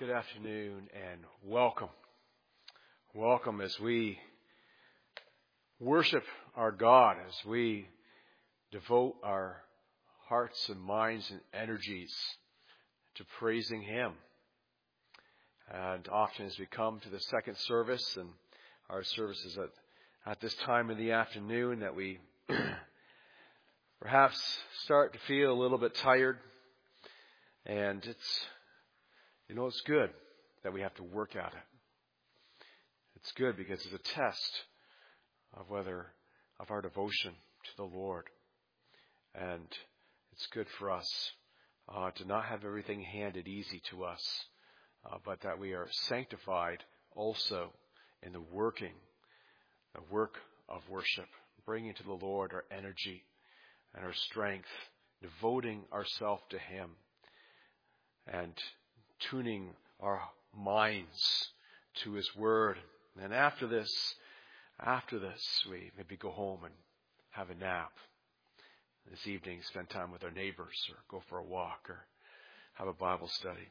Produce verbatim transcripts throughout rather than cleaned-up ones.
Good afternoon and welcome. Welcome as we worship our God, as we devote our hearts and minds and energies to praising Him. And often as we come to the second service, and our services at, at this time in the afternoon, that we perhaps start to feel a little bit tired. And it's, you know, it's good that we have to work at it. It's good because it's a test of whether, of our devotion to the Lord. And it's good for us uh, to not have everything handed easy to us, uh, but that we are sanctified also in the working, the work of worship, bringing to the Lord our energy and our strength, devoting ourselves to Him, and tuning our minds to His Word. And after this, after this, we maybe go home and have a nap. This evening, spend time with our neighbors, or go for a walk, or have a Bible study.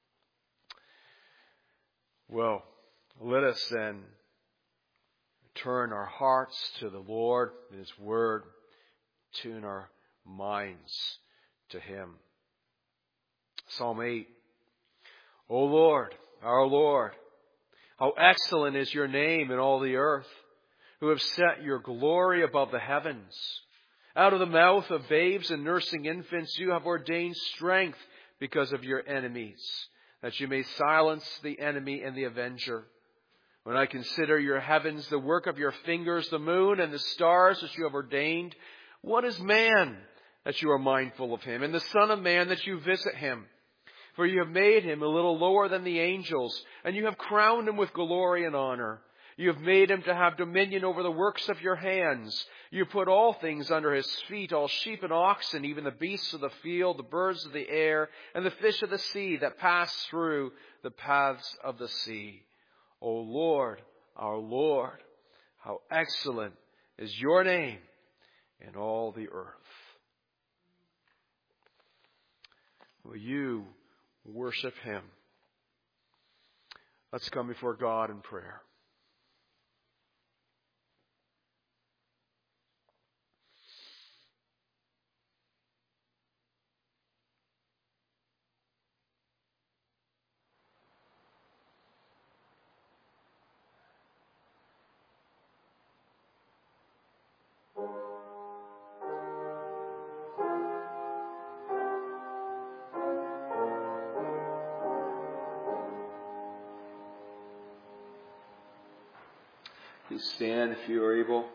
Well, let us then turn our hearts to the Lord and His Word, tune our minds to Him. Psalm eight. O Lord, our Lord, how excellent is your name in all the earth, who have set your glory above the heavens. Out of the mouth of babes and nursing infants you have ordained strength because of your enemies, that you may silence the enemy and the avenger. When I consider your heavens, the work of your fingers, the moon and the stars which you have ordained, what is man that you are mindful of him, and the Son of Man that you visit him? For you have made him a little lower than the angels, and you have crowned him with glory and honor. You have made him to have dominion over the works of your hands. You put all things under his feet, all sheep and oxen, even the beasts of the field, the birds of the air, and the fish of the sea that pass through the paths of the sea. O Lord, our Lord, how excellent is your name in all the earth. Will you worship Him? Let's come before God in prayer. Please stand if you are able.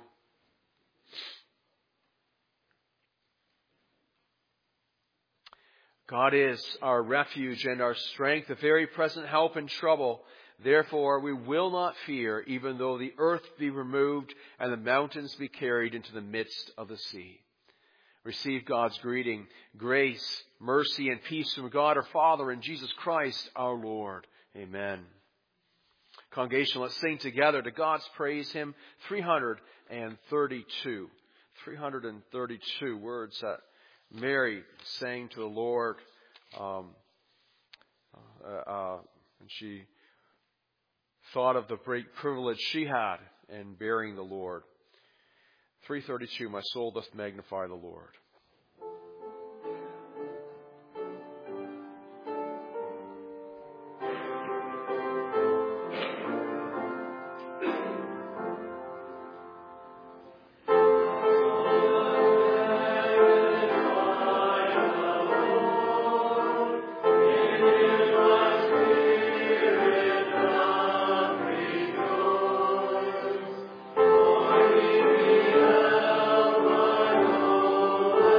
God is our refuge and our strength, a very present help in trouble. Therefore we will not fear, even though the earth be removed and the mountains be carried into the midst of the sea. Receive God's greeting, grace, mercy, and peace from God our Father and Jesus Christ our Lord. Amen. Congregation, let's sing together to God's praise hymn three thirty-two. three thirty-two words that Mary sang to the Lord. Um, uh, uh, and she thought of the great privilege she had in bearing the Lord. three thirty-two, my soul doth magnify the Lord. Oh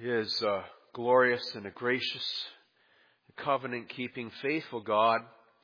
He is a glorious and a gracious, covenant-keeping, faithful God.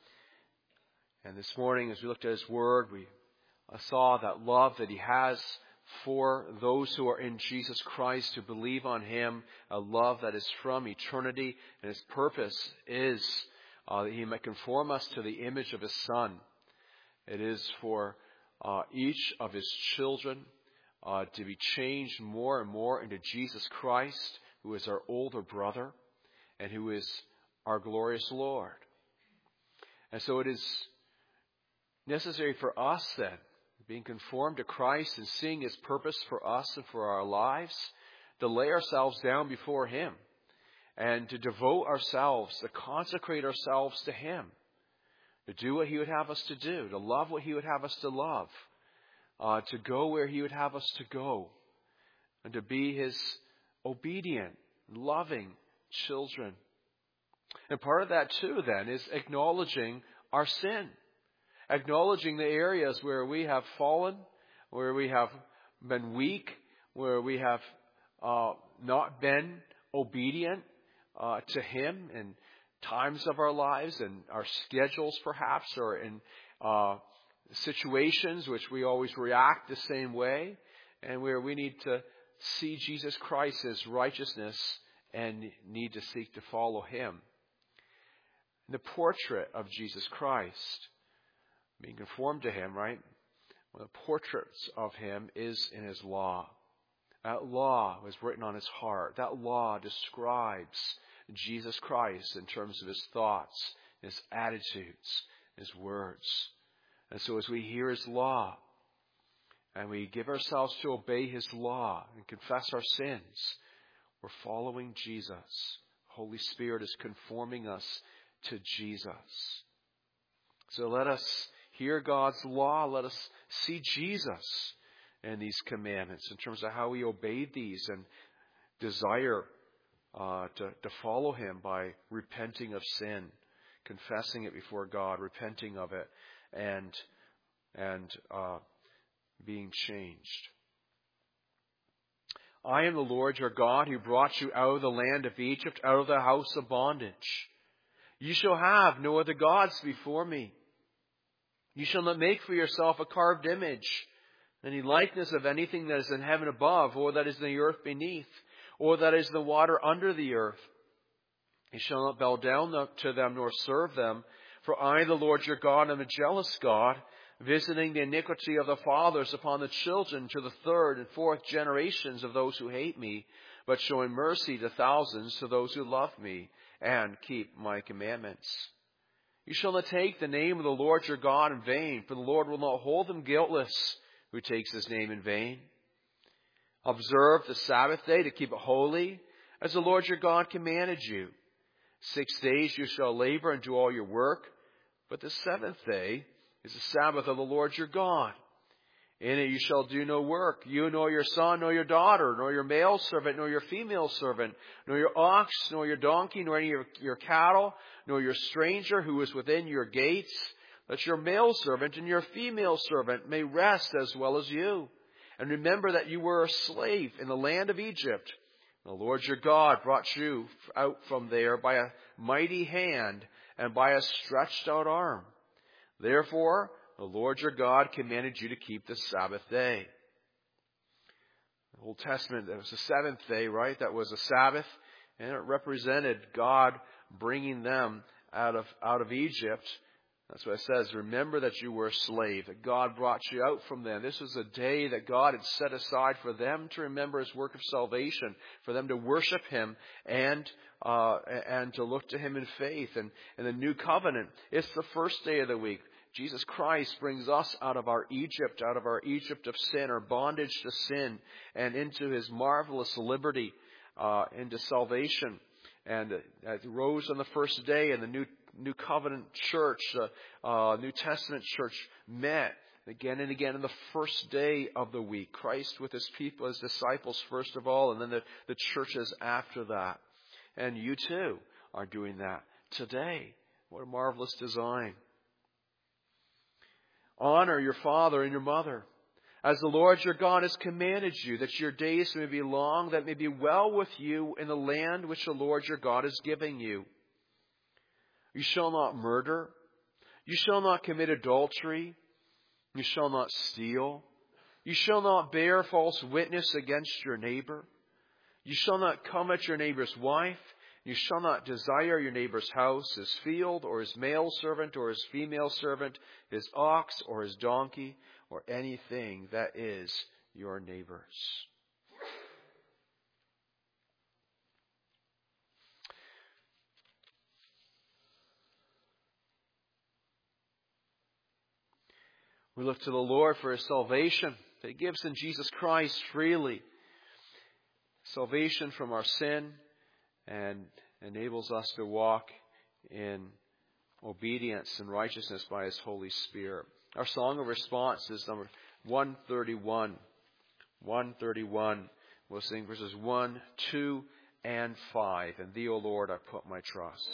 And this morning, as we looked at His Word, we saw that love that He has for those who are in Jesus Christ, who believe on Him, a love that is from eternity. And His purpose is uh, that He might conform us to the image of His Son. It is for uh, each of His children Uh, to be changed more and more into Jesus Christ, who is our older brother and who is our glorious Lord. And so it is necessary for us then, being conformed to Christ and seeing His purpose for us and for our lives, to lay ourselves down before Him and to devote ourselves, to consecrate ourselves to Him, to do what He would have us to do, to love what He would have us to love, Uh, to go where He would have us to go, and to be His obedient, loving children. And part of that too then is acknowledging our sin, acknowledging the areas where we have fallen, where we have been weak, where we have uh, not been obedient uh, to Him in times of our lives and our schedules perhaps, or in uh situations which we always react the same way, and where we need to see Jesus Christ as righteousness and need to seek to follow Him. The portrait of Jesus Christ, being conformed to Him, right? One of the portraits of Him is in His law. That law was written on His heart. That law describes Jesus Christ in terms of His thoughts, His attitudes, His words. And so as we hear His law and we give ourselves to obey His law and confess our sins, we're following Jesus. Holy Spirit is conforming us to Jesus. So let us hear God's law. Let us see Jesus in these commandments in terms of how He obeyed these, and desire uh, to, to follow Him by repenting of sin, confessing it before God, repenting of it, and and uh, being changed. I am the Lord your God, who brought you out of the land of Egypt, out of the house of bondage. You shall have no other gods before me. You shall not make for yourself a carved image, any likeness of anything that is in heaven above, or that is in the earth beneath, or that is in the water under the earth. You shall not bow down to them nor serve them. For I, the Lord your God, am a jealous God, visiting the iniquity of the fathers upon the children to the third and fourth generations of those who hate me, but showing mercy to thousands to those who love me and keep my commandments. You shall not take the name of the Lord your God in vain, for the Lord will not hold him guiltless who takes His name in vain. Observe the Sabbath day to keep it holy, as the Lord your God commanded you. Six days you shall labor and do all your work, but the seventh day is the Sabbath of the Lord your God. In it you shall do no work, you nor your son, nor your daughter, nor your male servant, nor your female servant, nor your ox, nor your donkey, nor any of your cattle, nor your stranger who is within your gates, that your male servant and your female servant may rest as well as you. And remember that you were a slave in the land of Egypt. The Lord your God brought you out from there by a mighty hand and by a stretched out arm. Therefore, the Lord your God commanded you to keep the Sabbath day. The Old Testament, that was the seventh day, right? That was a Sabbath, and it represented God bringing them out of, out of Egypt. That's what it says. Remember that you were a slave, that God brought you out from them. This was a day that God had set aside for them to remember His work of salvation, for them to worship Him and uh, and to look to Him in faith. And in the new covenant, it's the first day of the week. Jesus Christ brings us out of our Egypt, out of our Egypt of sin, our bondage to sin, and into His marvelous liberty, uh, into salvation. And uh, it rose on the first day, and the new New Covenant church, uh, uh, New Testament church met again and again on the first day of the week. Christ with His people, His disciples first of all, and then the, the churches after that. And you too are doing that today. What a marvelous design. Honor your father and your mother, as the Lord your God has commanded you, that your days may be long, that it may be well with you in the land which the Lord your God is giving you. You shall not murder. You shall not commit adultery. You shall not steal. You shall not bear false witness against your neighbor. You shall not covet your neighbor's wife. You shall not desire your neighbor's house, his field, or his male servant, or his female servant, his ox, or his donkey, or anything that is your neighbor's. We look to the Lord for His salvation that He gives in Jesus Christ freely. Salvation from our sin, and enables us to walk in obedience and righteousness by His Holy Spirit. Our song of response is number one thirty-one. one thirty-one. We'll sing verses one, two, and five. In Thee, O Lord, I put my trust.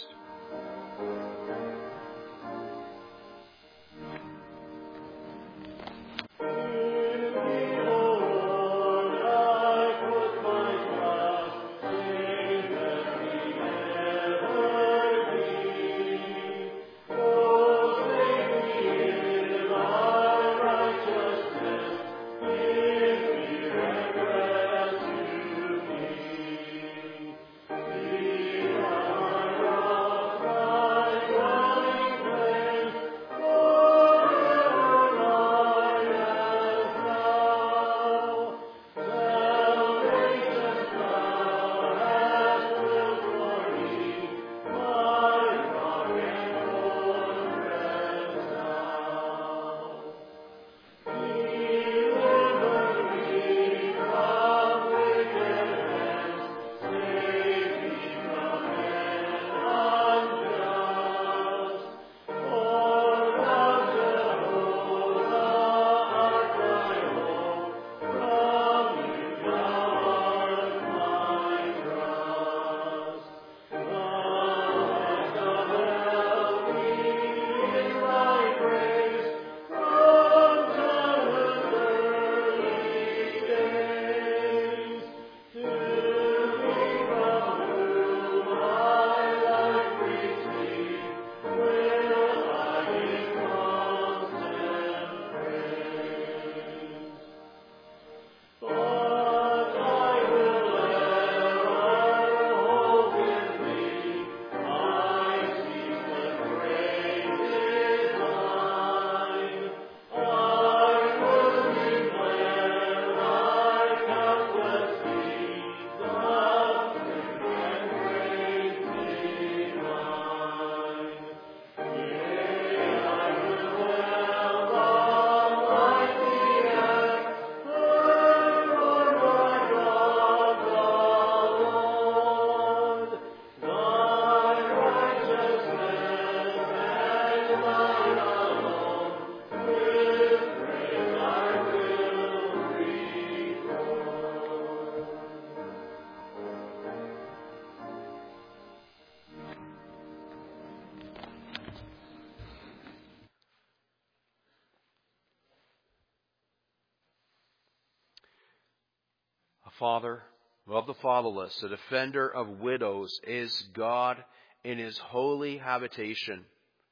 Father of the fatherless, the defender of widows, is God in His holy habitation.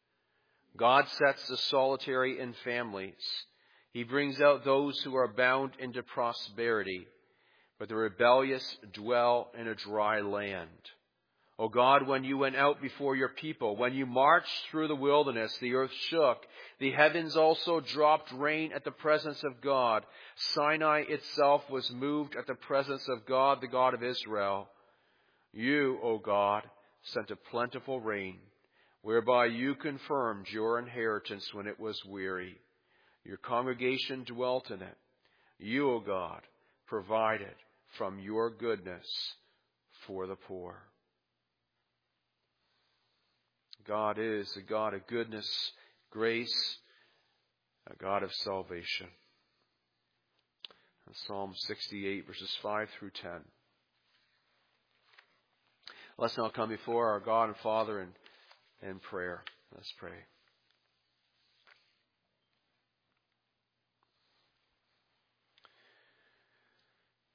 God sets the solitary in families. He brings out those who are bound into prosperity, but the rebellious dwell in a dry land. O God, when you went out before your people, when you marched through the wilderness, the earth shook. The heavens also dropped rain at the presence of God. Sinai itself was moved at the presence of God, the God of Israel. You, O God, sent a plentiful rain, whereby you confirmed your inheritance when it was weary. Your congregation dwelt in it. You, O God, provided from your goodness for the poor. God is a God of goodness, grace, a God of salvation. In Psalm sixty-eight, verses five through ten. Let's now come before our God and Father in, in prayer. Let's pray.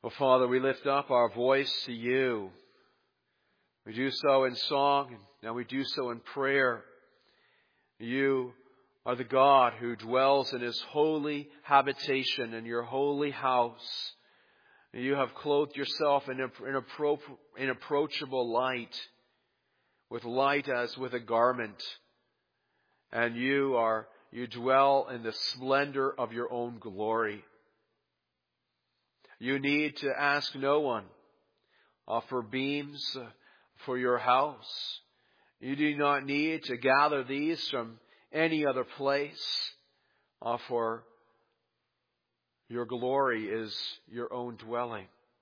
Oh, Father, we lift up our voice to you. We do so in song, and now we do so in prayer. You are the God who dwells in His holy habitation, in your holy house. You have clothed yourself in inapproachable light, with light as with a garment. And you are, you dwell in the splendor of your own glory. You need to ask no one uh, for beams uh, for your house. You do not need to gather these from any other place, uh, for your glory is your own dwelling.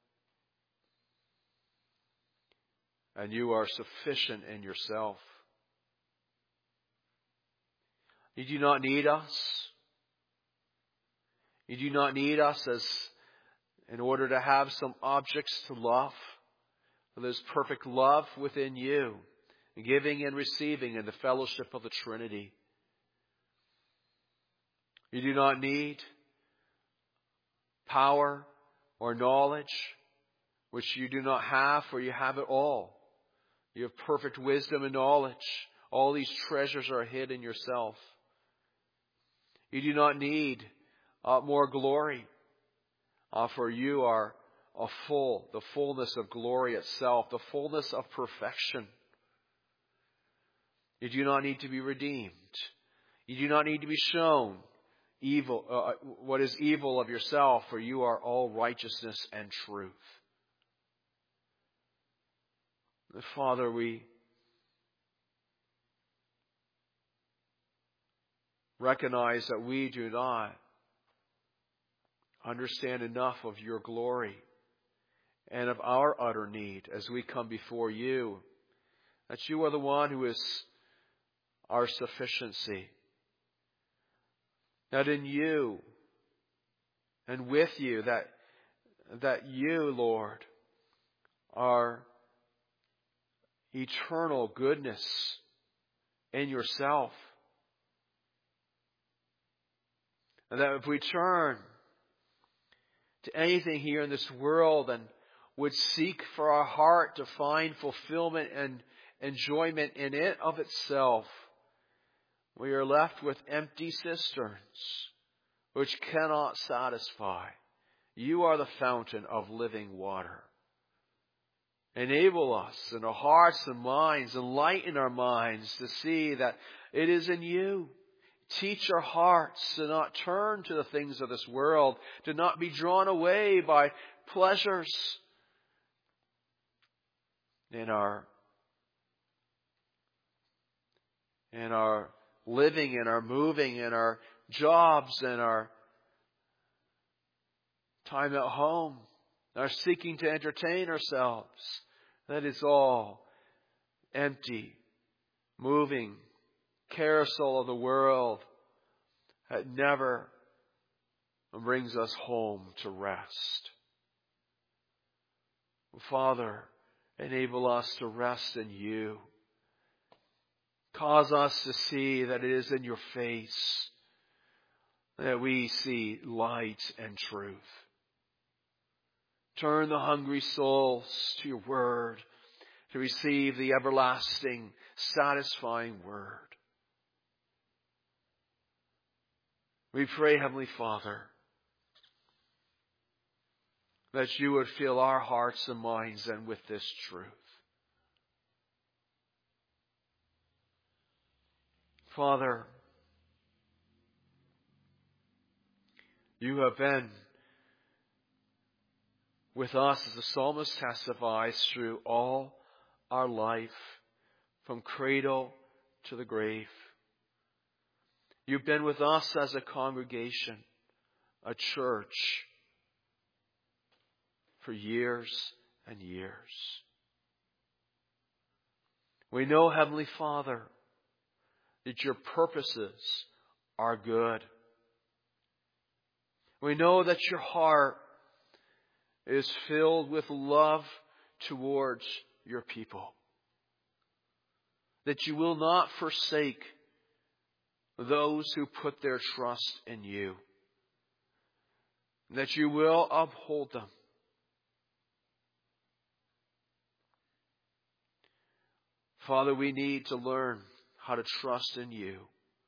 And you are sufficient in yourself. You do not need us. You do not need us as in order to have some objects to love. There's perfect love within you, giving and receiving in the fellowship of the Trinity. You do not need power or knowledge, which you do not have, for you have it all. You have perfect wisdom and knowledge. All these treasures are hid in yourself. You do not need uh, more glory. Uh, for you are a full, the fullness of glory itself, the fullness of perfection. You do not need to be redeemed. You do not need to be shown evil, uh, what is evil of yourself, for you are all righteousness and truth. Father, we recognize that we do not understand enough of your glory and of our utter need as we come before you, that you are the one who is our sufficiency, that in you and with you, that, that you, Lord, are eternal goodness in yourself. And that if we turn to anything here in this world and would seek for our heart to find fulfillment and enjoyment in it of itself, we are left with empty cisterns which cannot satisfy. You are the fountain of living water. Enable us in our hearts and minds, enlighten our minds to see that it is in you. Teach our hearts to not turn to the things of this world, to not be drawn away by pleasures in our, in our living, in our moving, in our jobs, in our time at home, our seeking to entertain ourselves. That is all empty, moving carousel of the world that never brings us home to rest. Father, enable us to rest in you. Cause us to see that it is in your face that we see light and truth. Turn the hungry souls to your word to receive the everlasting, satisfying word. We pray, Heavenly Father, that you would fill our hearts and minds and with this truth. Father, you have been with us, as the psalmist testifies, through all our life, from cradle to the grave. You've been with us as a congregation, a church, for years and years. We know, Heavenly Father, that your purposes are good. We know that your heart is filled with love towards your people. That you will not forsake those who put their trust in you. That you will uphold them Father, we need to learn how to trust in you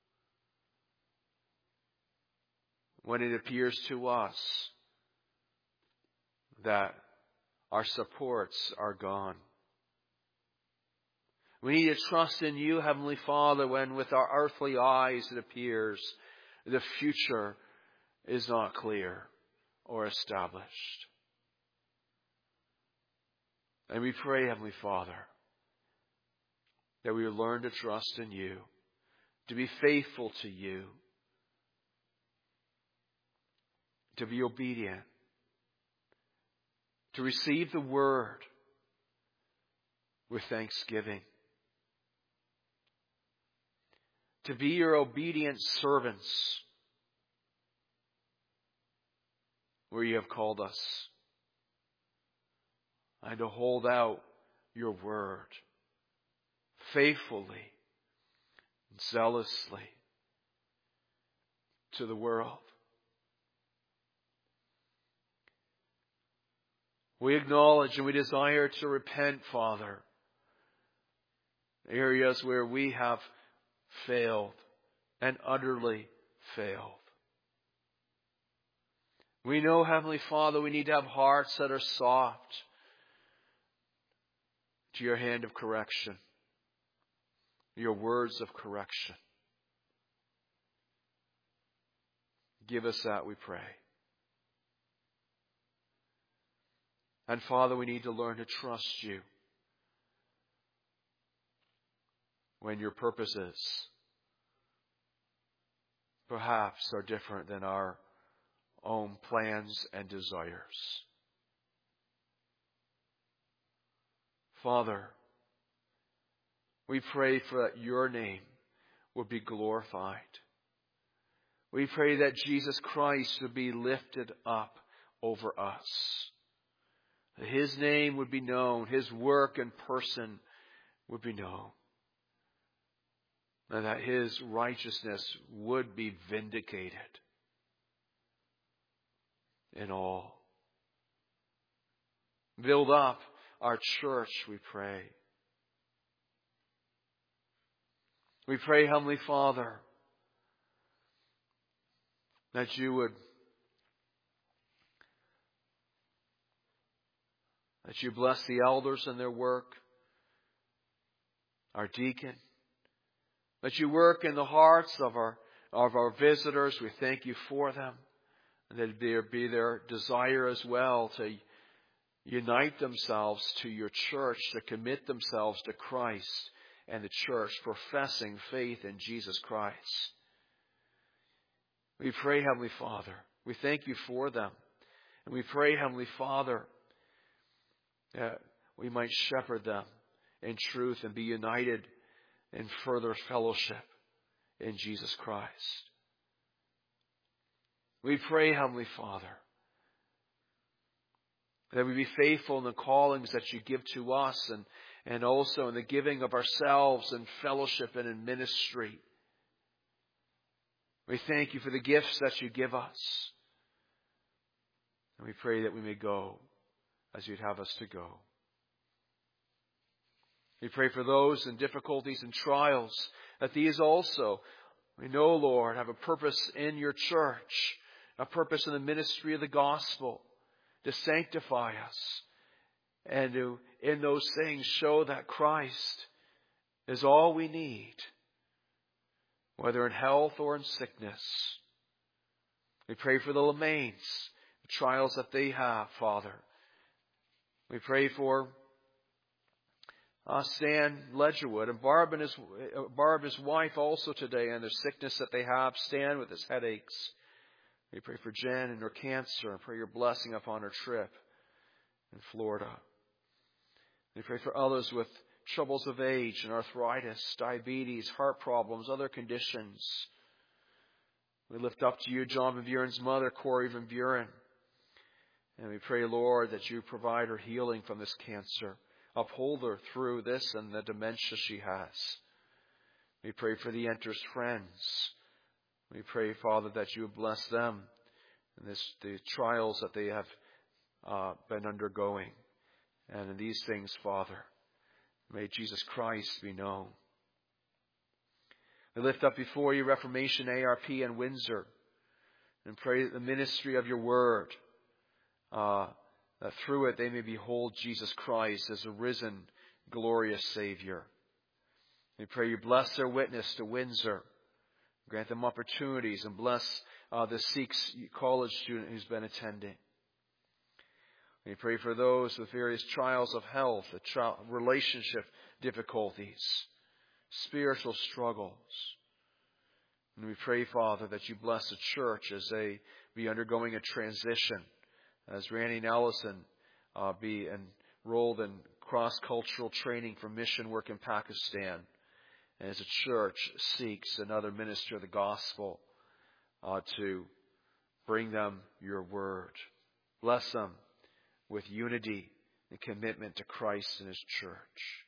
when it appears to us that our supports are gone. We need to trust in you, Heavenly Father, when with our earthly eyes it appears the future is not clear or established. And we pray, Heavenly Father, that we will learn to trust in you, to be faithful to you, to be obedient, to receive the word with thanksgiving, to be your obedient servants where you have called us, and to hold out your word faithfully and zealously to the world. We acknowledge and we desire to repent, Father, areas where we have failed and utterly failed. We know, Heavenly Father, we need to have hearts that are soft to your hand of correction, your words of correction. Give us that, we pray. And Father, we need to learn to trust you when your purposes perhaps are different than our own plans and desires. Father, we pray for that your name would be glorified. We pray that Jesus Christ would be lifted up over us. That his name would be known, his work and person would be known. And that his righteousness would be vindicated in all. Build up our church, we pray. We pray, Heavenly Father, that you would that you bless the elders and their work, our deacon, that you work in the hearts of our of our visitors. We thank you for them. And that there be their desire as well to unite themselves to your church, to commit themselves to Christ and the church, professing faith in Jesus Christ. We pray, Heavenly Father, we thank you for them. And we pray, Heavenly Father, that we might shepherd them in truth and be united in further fellowship in Jesus Christ. We pray, Heavenly Father, that we be faithful in the callings that you give to us and, and also in the giving of ourselves in fellowship and in ministry. We thank you for the gifts that you give us. And we pray that we may go as you'd have us to go. We pray for those in difficulties and trials, that these also, we know, Lord, have a purpose in your church, a purpose in the ministry of the gospel, to sanctify us and to, in those things, show that Christ is all we need, whether in health or in sickness. We pray for the Lemaines, the trials that they have, Father. We pray for uh, Stan Ledgerwood and Barb and his uh, Barb, his wife, also today, and the sickness that they have. Stan with his headaches. We pray for Jen and her cancer, and pray your blessing upon her trip in Florida. We pray for others with troubles of age and arthritis, diabetes, heart problems, other conditions. We lift up to you John Van Buren's mother, Corey Van Buren. And we pray, Lord, that you provide her healing from this cancer. Uphold her through this and the dementia she has. We pray for the Enters friends. We pray, Father, that you bless them in this, the trials that they have uh, been undergoing. And in these things, Father, May Jesus Christ be known. We lift up before you Reformation A R P and Windsor, and pray that the ministry of your word, uh, that through it they may behold Jesus Christ as a risen, glorious Savior. We pray you bless their witness to Windsor. Grant them opportunities, and bless uh, the Sikhs college student who's been attending. We pray for those with various trials of health, relationship difficulties, spiritual struggles. And we pray, Father, that you bless the church as they be undergoing a transition, as Randy and Allison uh, be enrolled in cross-cultural training for mission work in Pakistan, and as the church seeks another minister of the gospel uh, to bring them your word. Bless them with unity and commitment to Christ and His church.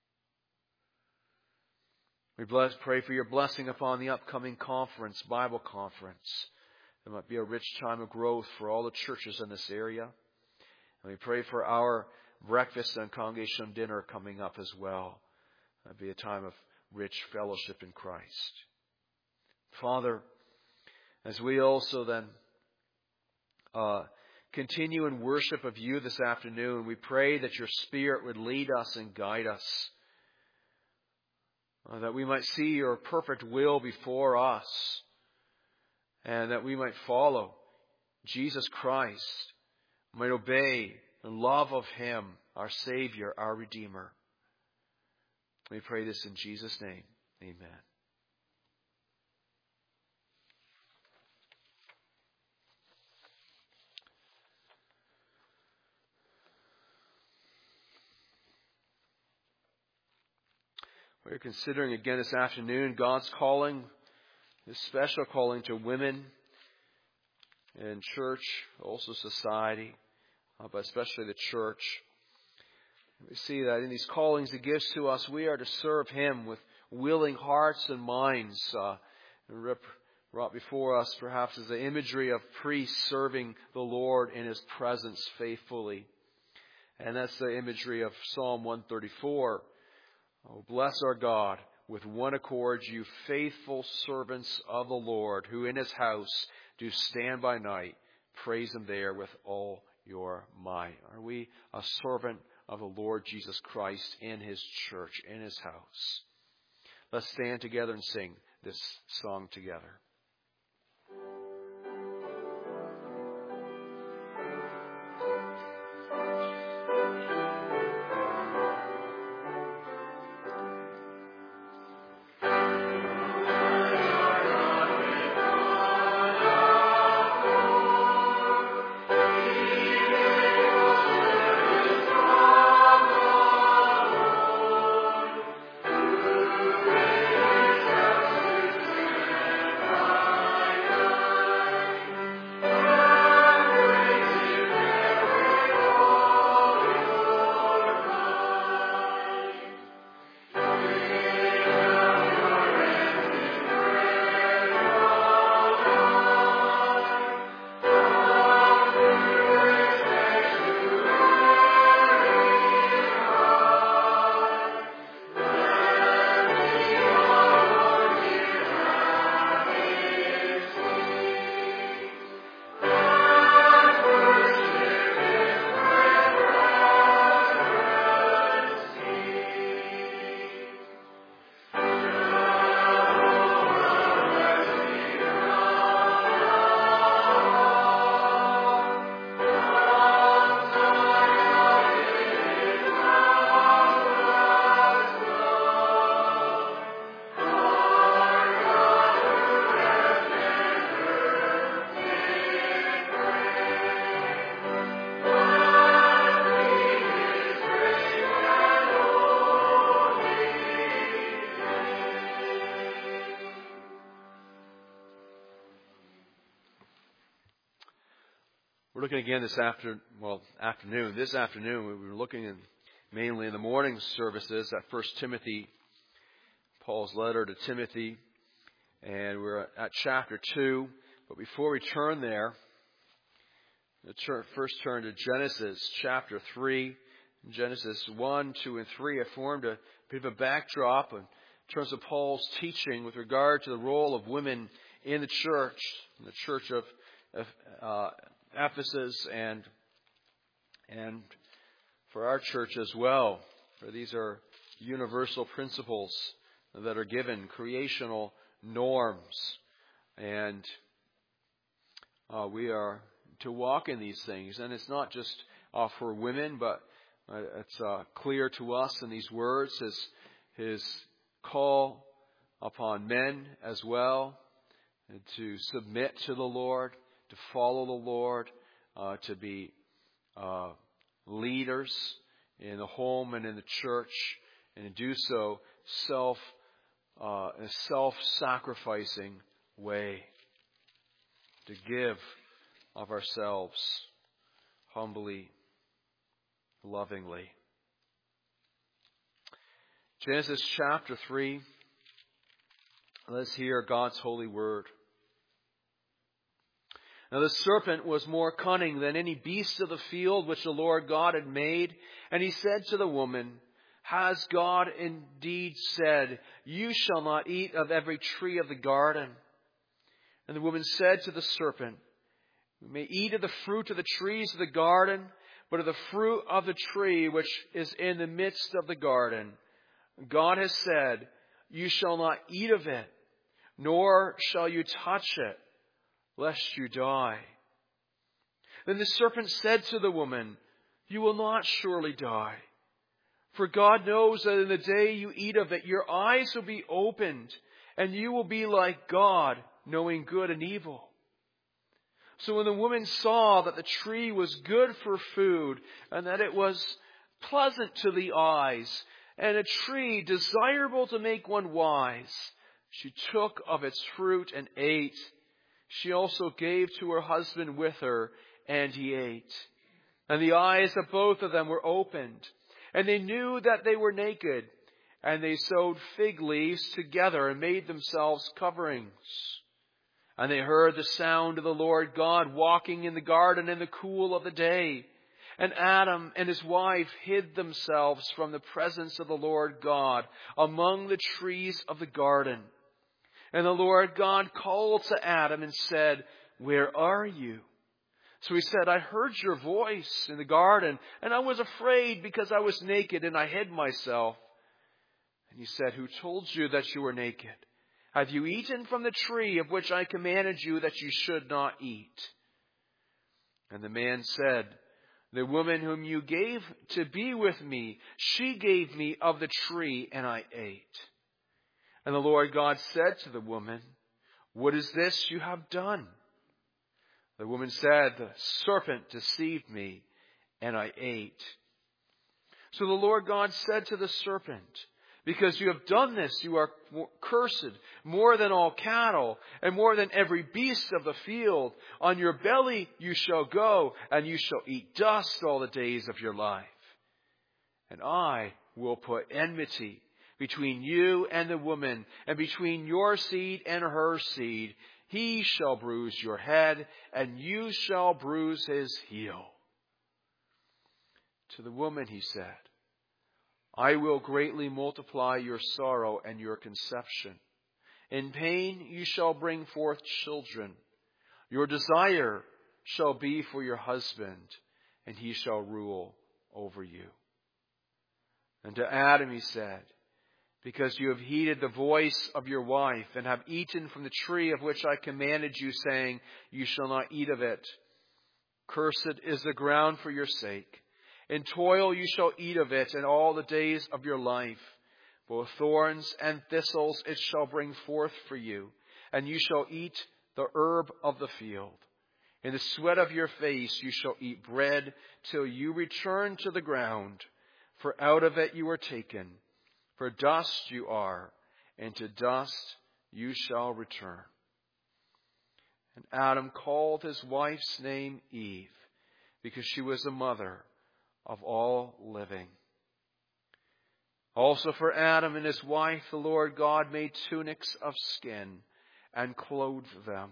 We bless, pray for your blessing upon the upcoming conference, Bible conference. It might be a rich time of growth for all the churches in this area. And we pray for our breakfast and congregational dinner coming up as well. It'll be a time of rich fellowship in Christ. Father, as we also then uh, continue in worship of you this afternoon, we pray that your Spirit would lead us and guide us, uh, that we might see your perfect will before us, and that we might follow Jesus Christ, might obey the love of Him, our Savior, our Redeemer. We pray this in Jesus' name. Amen. We're considering again this afternoon God's calling, His special calling to women in church, also society, uh, but especially the church. We see that in these callings He gives to us, we are to serve Him with willing hearts and minds. Uh, brought before us perhaps as the imagery of priests serving the Lord in His presence faithfully. And that's the imagery of Psalm one thirty-four. Oh, bless our God with one accord, you faithful servants of the Lord, who in His house do stand by night. Praise Him there with all your might. Are we a servant of the Lord Jesus Christ in His church, in His house? Let's stand together and sing this song together. We're looking again this after, well, afternoon. This afternoon, we were looking in, mainly in the morning services at First Timothy, Paul's letter to Timothy, and we're at chapter two. But before we turn there, let's first turn to Genesis chapter three. Genesis one, two, and three have formed a bit of a backdrop in terms of Paul's teaching with regard to the role of women in the church, in the church of, of uh, Ephesus, and and for our church as well. For these are universal principles that are given, creational norms, and uh, we are to walk in these things. And it's not just uh, for women, but uh, it's uh, clear to us in these words his his call upon men as well, and to submit to the Lord, to follow the Lord, uh, to be uh, leaders in the home and in the church, and to do so self uh, in a self-sacrificing way, to give of ourselves humbly, lovingly. Genesis chapter three. Let's hear God's holy word. Now the serpent was more cunning than any beast of the field which the Lord God had made. And he said to the woman, Has God indeed said, You shall not eat of every tree of the garden? And the woman said to the serpent, We may eat of the fruit of the trees of the garden, but of the fruit of the tree which is in the midst of the garden, God has said, You shall not eat of it, nor shall you touch it, lest you die. Then the serpent said to the woman, You will not surely die. For God knows that in the day you eat of it, your eyes will be opened, and you will be like God, knowing good and evil. So when the woman saw that the tree was good for food, and that it was pleasant to the eyes, and a tree desirable to make one wise, she took of its fruit and ate. She also gave to her husband with her, and he ate. And the eyes of both of them were opened, and they knew that they were naked. And they sewed fig leaves together and made themselves coverings. And they heard the sound of the Lord God walking in the garden in the cool of the day. And Adam and his wife hid themselves from the presence of the Lord God among the trees of the garden. And the Lord God called to Adam and said, Where are you? So he said, I heard your voice in the garden, and I was afraid because I was naked and I hid myself. And he said, Who told you that you were naked? Have you eaten from the tree of which I commanded you that you should not eat? And the man said, The woman whom you gave to be with me, she gave me of the tree, and I ate. And the Lord God said to the woman, What is this you have done? The woman said, The serpent deceived me, and I ate. So the Lord God said to the serpent, Because you have done this, you are cursed more than all cattle, and more than every beast of the field. On your belly you shall go, and you shall eat dust all the days of your life. And I will put enmity between you and the woman, and between your seed and her seed. He shall bruise your head, and you shall bruise his heel. To the woman he said, I will greatly multiply your sorrow and your conception. In pain you shall bring forth children. Your desire shall be for your husband, and he shall rule over you. And to Adam he said, Because you have heeded the voice of your wife, and have eaten from the tree of which I commanded you, saying, You shall not eat of it. Cursed is the ground for your sake. In toil you shall eat of it, and all the days of your life. Both thorns and thistles it shall bring forth for you, and you shall eat the herb of the field. In the sweat of your face you shall eat bread till you return to the ground, for out of it you were taken. For dust you are, and to dust you shall return. And Adam called his wife's name Eve, because she was the mother of all living. Also for Adam and his wife the Lord God made tunics of skin and clothed them.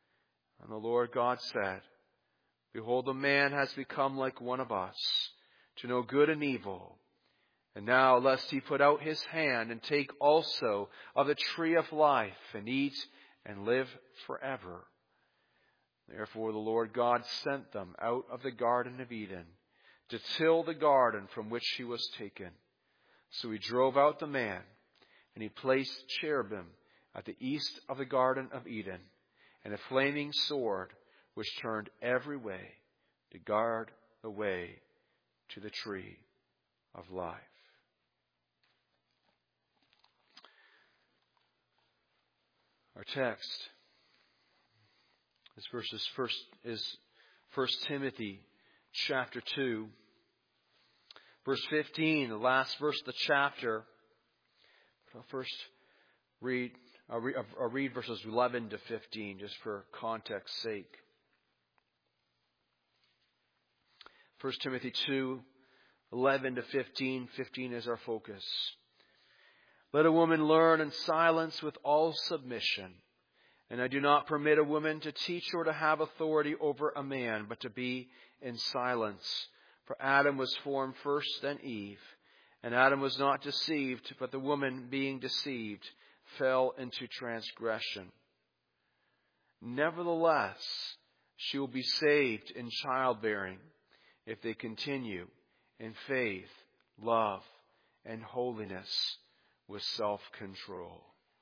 And the Lord God said, Behold, the man has become like one of us, to know good and evil. And now lest he put out his hand and take also of the tree of life and eat and live forever. Therefore the Lord God sent them out of the Garden of Eden to till the garden from which he was taken. So he drove out the man, and he placed cherubim at the east of the Garden of Eden, and a flaming sword which turned every way to guard the way to the tree of life. Our text is verses first is First Timothy chapter two, verse fifteen, the last verse of the chapter. I'll first read I'll read, I'll read verses eleven to fifteen, just for context's sake. First Timothy two, eleven to fifteen. fifteen is our focus. Let a woman learn in silence with all submission. And I do not permit a woman to teach or to have authority over a man, but to be in silence. For Adam was formed first, then Eve. And Adam was not deceived, but the woman, being deceived, fell into transgression. Nevertheless, she will be saved in childbearing if they continue in faith, love, and holiness with self-control.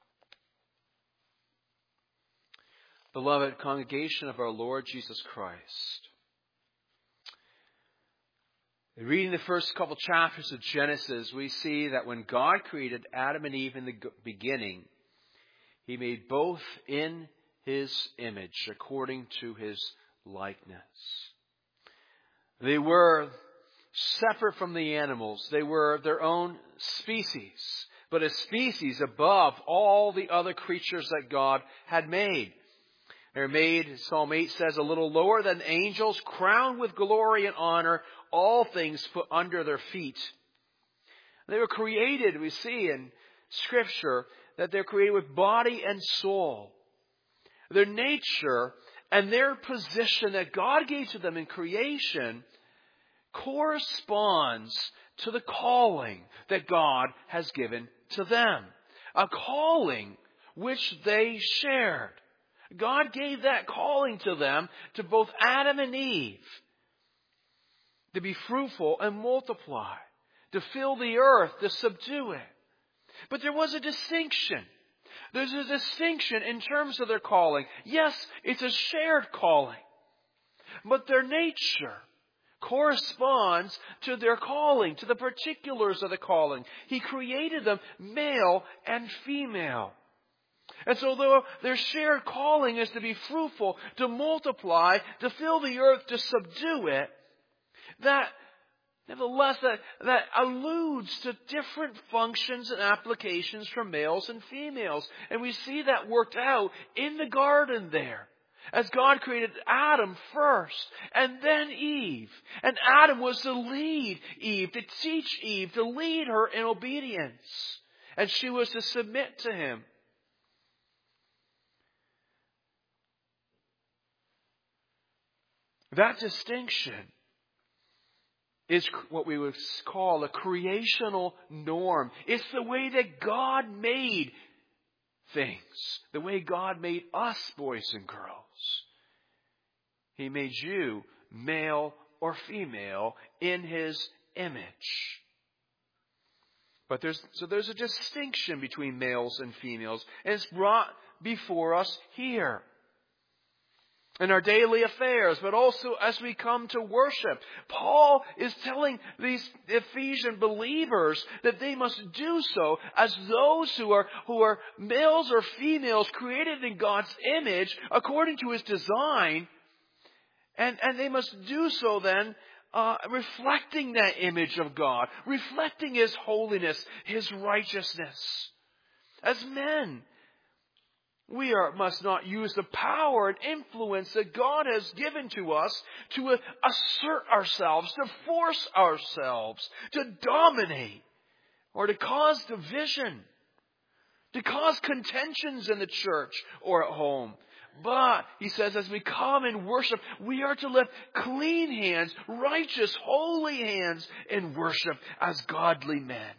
Beloved congregation of our Lord Jesus Christ, in reading the first couple chapters of Genesis, we see that when God created Adam and Eve in the beginning, He made both in His image, according to His likeness. They were separate from the animals. They were their own species, but a species above all the other creatures that God had made. They're made, Psalm eight says, a little lower than angels, crowned with glory and honor, all things put under their feet. They were created, we see in Scripture, that they're created with body and soul. Their nature and their position that God gave to them in creation corresponds to the calling that God has given to them. A calling which they shared. God gave that calling to them, to both Adam and Eve, to be fruitful and multiply, to fill the earth, to subdue it. But there was a distinction. There's a distinction in terms of their calling. Yes, it's a shared calling, but their nature corresponds to their calling, to the particulars of the calling. He created them male and female. And so though their shared calling is to be fruitful, to multiply, to fill the earth, to subdue it, that, nevertheless, that, that alludes to different functions and applications for males and females. And we see that worked out in the garden there. As God created Adam first, and then Eve. And Adam was to lead Eve, to teach Eve, to lead her in obedience. And she was to submit to him. That distinction is what we would call a creational norm. It's the way that God made things. The way God made us, boys and girls. He made you male or female in His image. But there's, so there's a distinction between males and females. And it's brought before us here. In our daily affairs, but also as we come to worship. Paul is telling these Ephesian believers that they must do so as those who are, who are males or females created in God's image according to His design. And, and they must do so then uh, reflecting that image of God, reflecting His holiness, His righteousness. As men, we are, must not use the power and influence that God has given to us to assert ourselves, to force ourselves, to dominate, or to cause division, to cause contentions in the church or at home. but, he says, as we come and worship, we are to lift clean hands, righteous, holy hands in worship as godly men.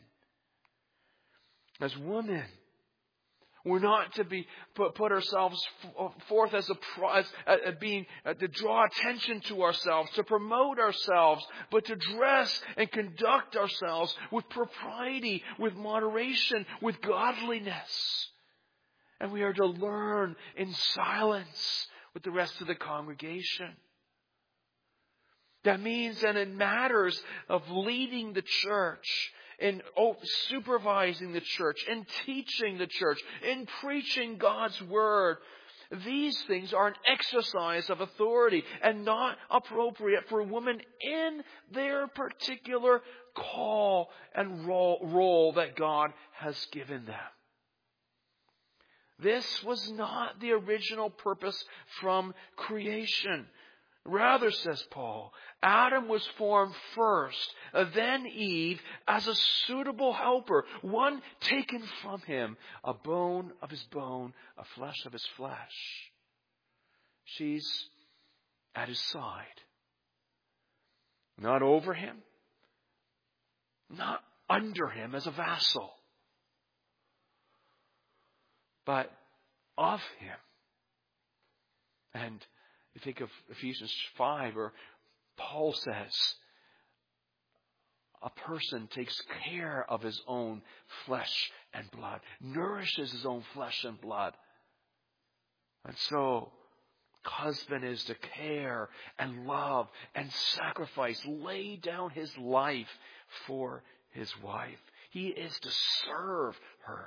As women, we're not to be put, put ourselves forth as a as, as being uh, to draw attention to ourselves, to promote ourselves, but to dress and conduct ourselves with propriety, with moderation, with godliness. And we are to learn in silence with the rest of the congregation. That means that in matters of leading the church, in supervising the church, in teaching the church, in preaching God's Word, these things are an exercise of authority and not appropriate for women in their particular call and role, role that God has given them. This was not the original purpose from creation. Rather, says Paul, Adam was formed first, then Eve, as a suitable helper, one taken from him, a bone of his bone, a flesh of his flesh. She's at his side. Not over him, not under him as a vassal, but of him. And you think of Ephesians five, where Paul says, a person takes care of his own flesh and blood, nourishes his own flesh and blood. And so, husband is to care and love and sacrifice, lay down his life for his wife. He is to serve her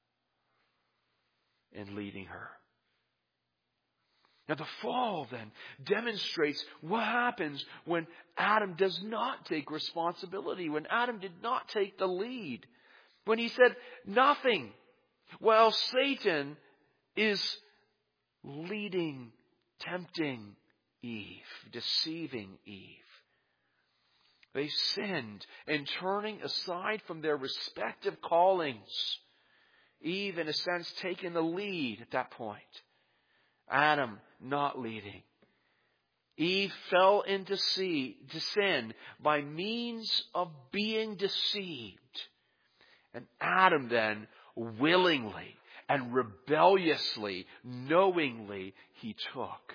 in leading her. Now the fall then demonstrates what happens when Adam does not take responsibility, when Adam did not take the lead, when he said nothing, while Satan is leading, tempting Eve, deceiving Eve. They sinned in turning aside from their respective callings. Eve, in a sense, taking the lead at that point. Adam not leading. Eve fell into sin by means of being deceived. And Adam then willingly and rebelliously, knowingly, he took.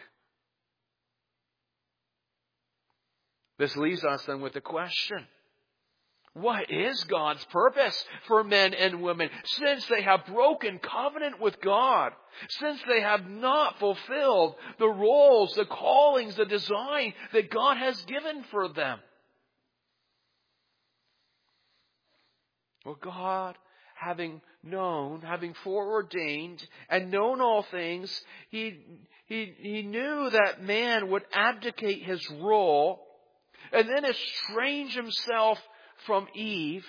This leaves us then with a question. What is God's purpose for men and women since they have broken covenant with God? Since they have not fulfilled the roles, the callings, the design that God has given for them? Well, God, having known, having foreordained and known all things, He, he, he knew that man would abdicate his role and then estrange himself from Eve,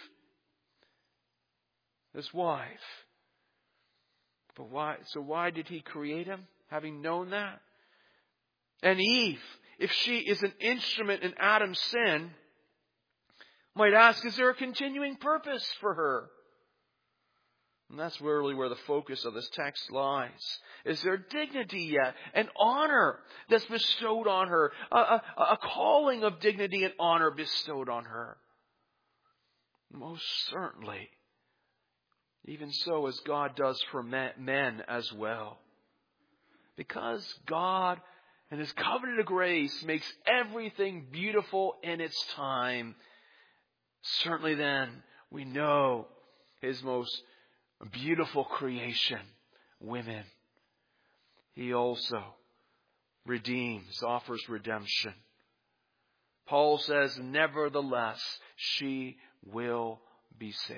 his wife. But why? So why did he create him, having known that? And Eve, if she is an instrument in Adam's sin, might ask, is there a continuing purpose for her? And that's really where the focus of this text lies. Is there dignity yet? An honor that's bestowed on her. A, a, a calling of dignity and honor bestowed on her. Most certainly. Even so as God does for men as well. Because God and His covenant of grace makes everything beautiful in its time. Certainly then we know His most beautiful creation, women. He also redeems, offers redemption. Paul says, nevertheless, she will be saved.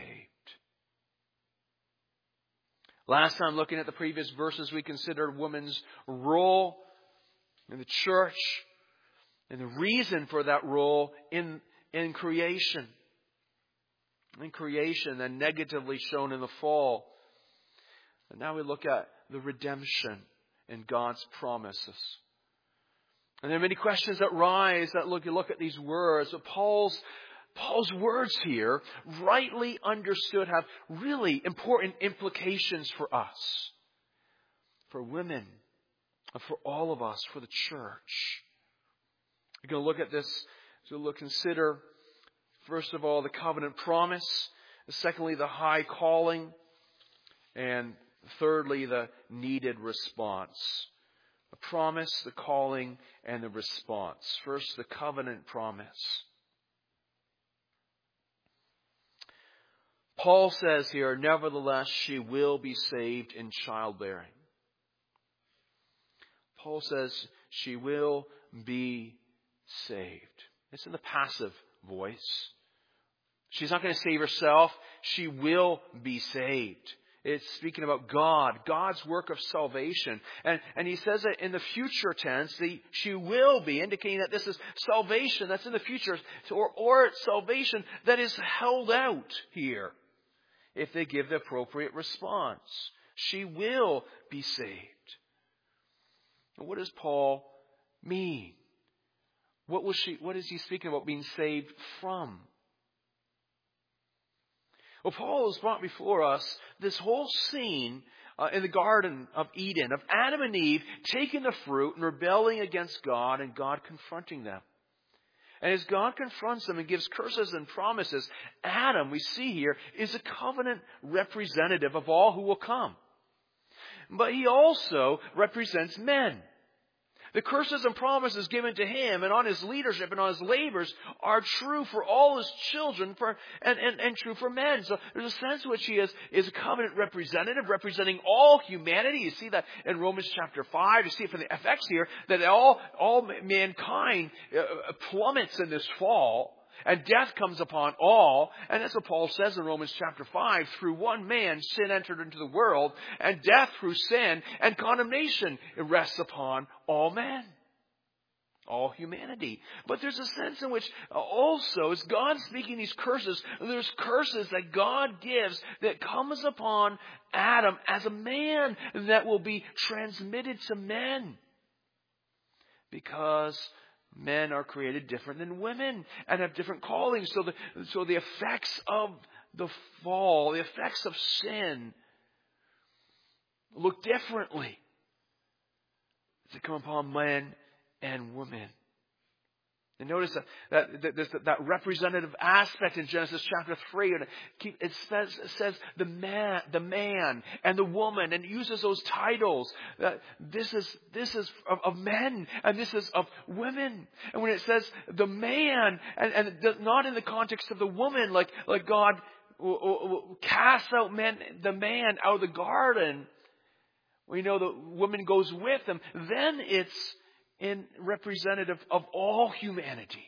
Last time, looking at the previous verses, we considered woman's role in the church and the reason for that role in, in creation. In creation, and negatively shown in the fall. And now we look at the redemption in God's promises. And there are many questions that rise that look, you look at these words. But Paul's Paul's words here, rightly understood, have really important implications for us. For women, for all of us, for the church. We're going to look at this. So we'll consider, first of all, the covenant promise. Secondly, the high calling. And thirdly, the needed response. The promise, the calling, and the response. First, the covenant promise. Paul says here, nevertheless, she will be saved in childbearing. Paul says she will be saved. It's in the passive voice. She's not going to save herself. She will be saved. It's speaking about God, God's work of salvation. And, and he says it in the future tense, the, she will be, indicating that this is salvation that's in the future, or, or salvation that is held out here if they give the appropriate response. She will be saved. What does Paul mean? What was she? What is he speaking about being saved from? Well, Paul has brought before us this whole scene uh, in the Garden of Eden of Adam and Eve taking the fruit and rebelling against God and God confronting them. And as God confronts them and gives curses and promises, Adam, we see here, is a covenant representative of all who will come. But he also represents men. The curses and promises given to him and on his leadership and on his labors are true for all his children for, and, and, and true for men. So there's a sense in which he is, is a covenant representative, representing all humanity. You see that in Romans chapter five. You see it from the F X here, that all, all mankind uh, plummets in this fall. And death comes upon all. And that's what Paul says in Romans chapter five. Through one man, sin entered into the world. And death through sin. And condemnation rests upon all men. All humanity. But there's a sense in which also, as God speaking these curses, there's curses that God gives that comes upon Adam as a man that will be transmitted to men. Because men are created different than women and have different callings. So the, so the effects of the fall, the effects of sin look differently as they come upon men and women. And notice that, that, that, there's that representative aspect in Genesis chapter three. And it says, it says the man, the man and the woman, and it uses those titles. That this is, this is of, of men and this is of women. And when it says the man, and, and not in the context of the woman, like, like God casts out men, the man out of the garden, we know the woman goes with him. Then it's in representative of all humanity.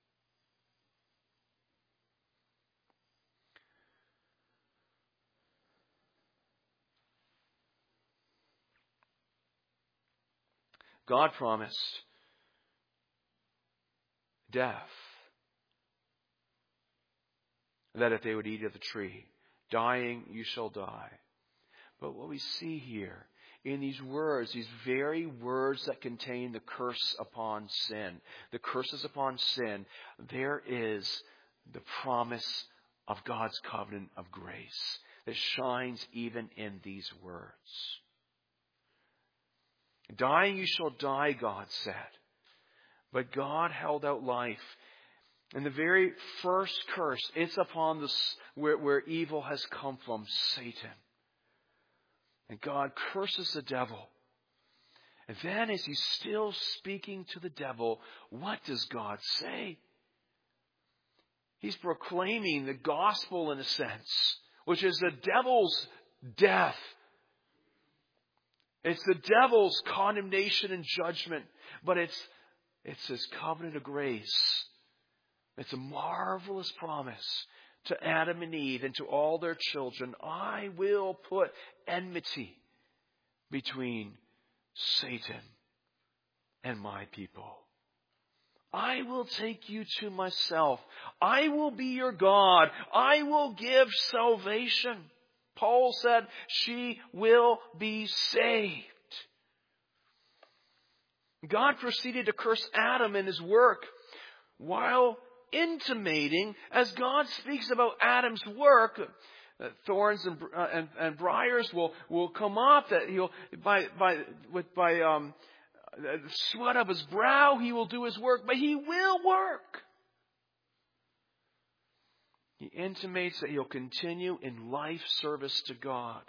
God promised death, that if they would eat of the tree, dying you shall die. But what we see here in these words, these very words that contain the curse upon sin, the curses upon sin, there is the promise of God's covenant of grace that shines even in these words. Dying you shall die, God said. But God held out life. And the very first curse, it's upon this where, where evil has come from, Satan. And God curses the devil. And then as he's still speaking to the devil, what does God say? He's proclaiming the gospel in a sense, which is the devil's death. It's the devil's condemnation and judgment, but it's, it's his covenant of grace. It's a marvelous promise to Adam and Eve and to all their children. I will put enmity between Satan and my people. I will take you to myself. I will be your God. I will give salvation. Paul said she will be saved. God proceeded to curse Adam and his work while intimating, as God speaks about Adam's work, uh, thorns and, uh, and and briars will will come up. That he'll by by with by um the sweat of his brow, he will do his work, but he will work. He intimates that he'll continue in life service to God.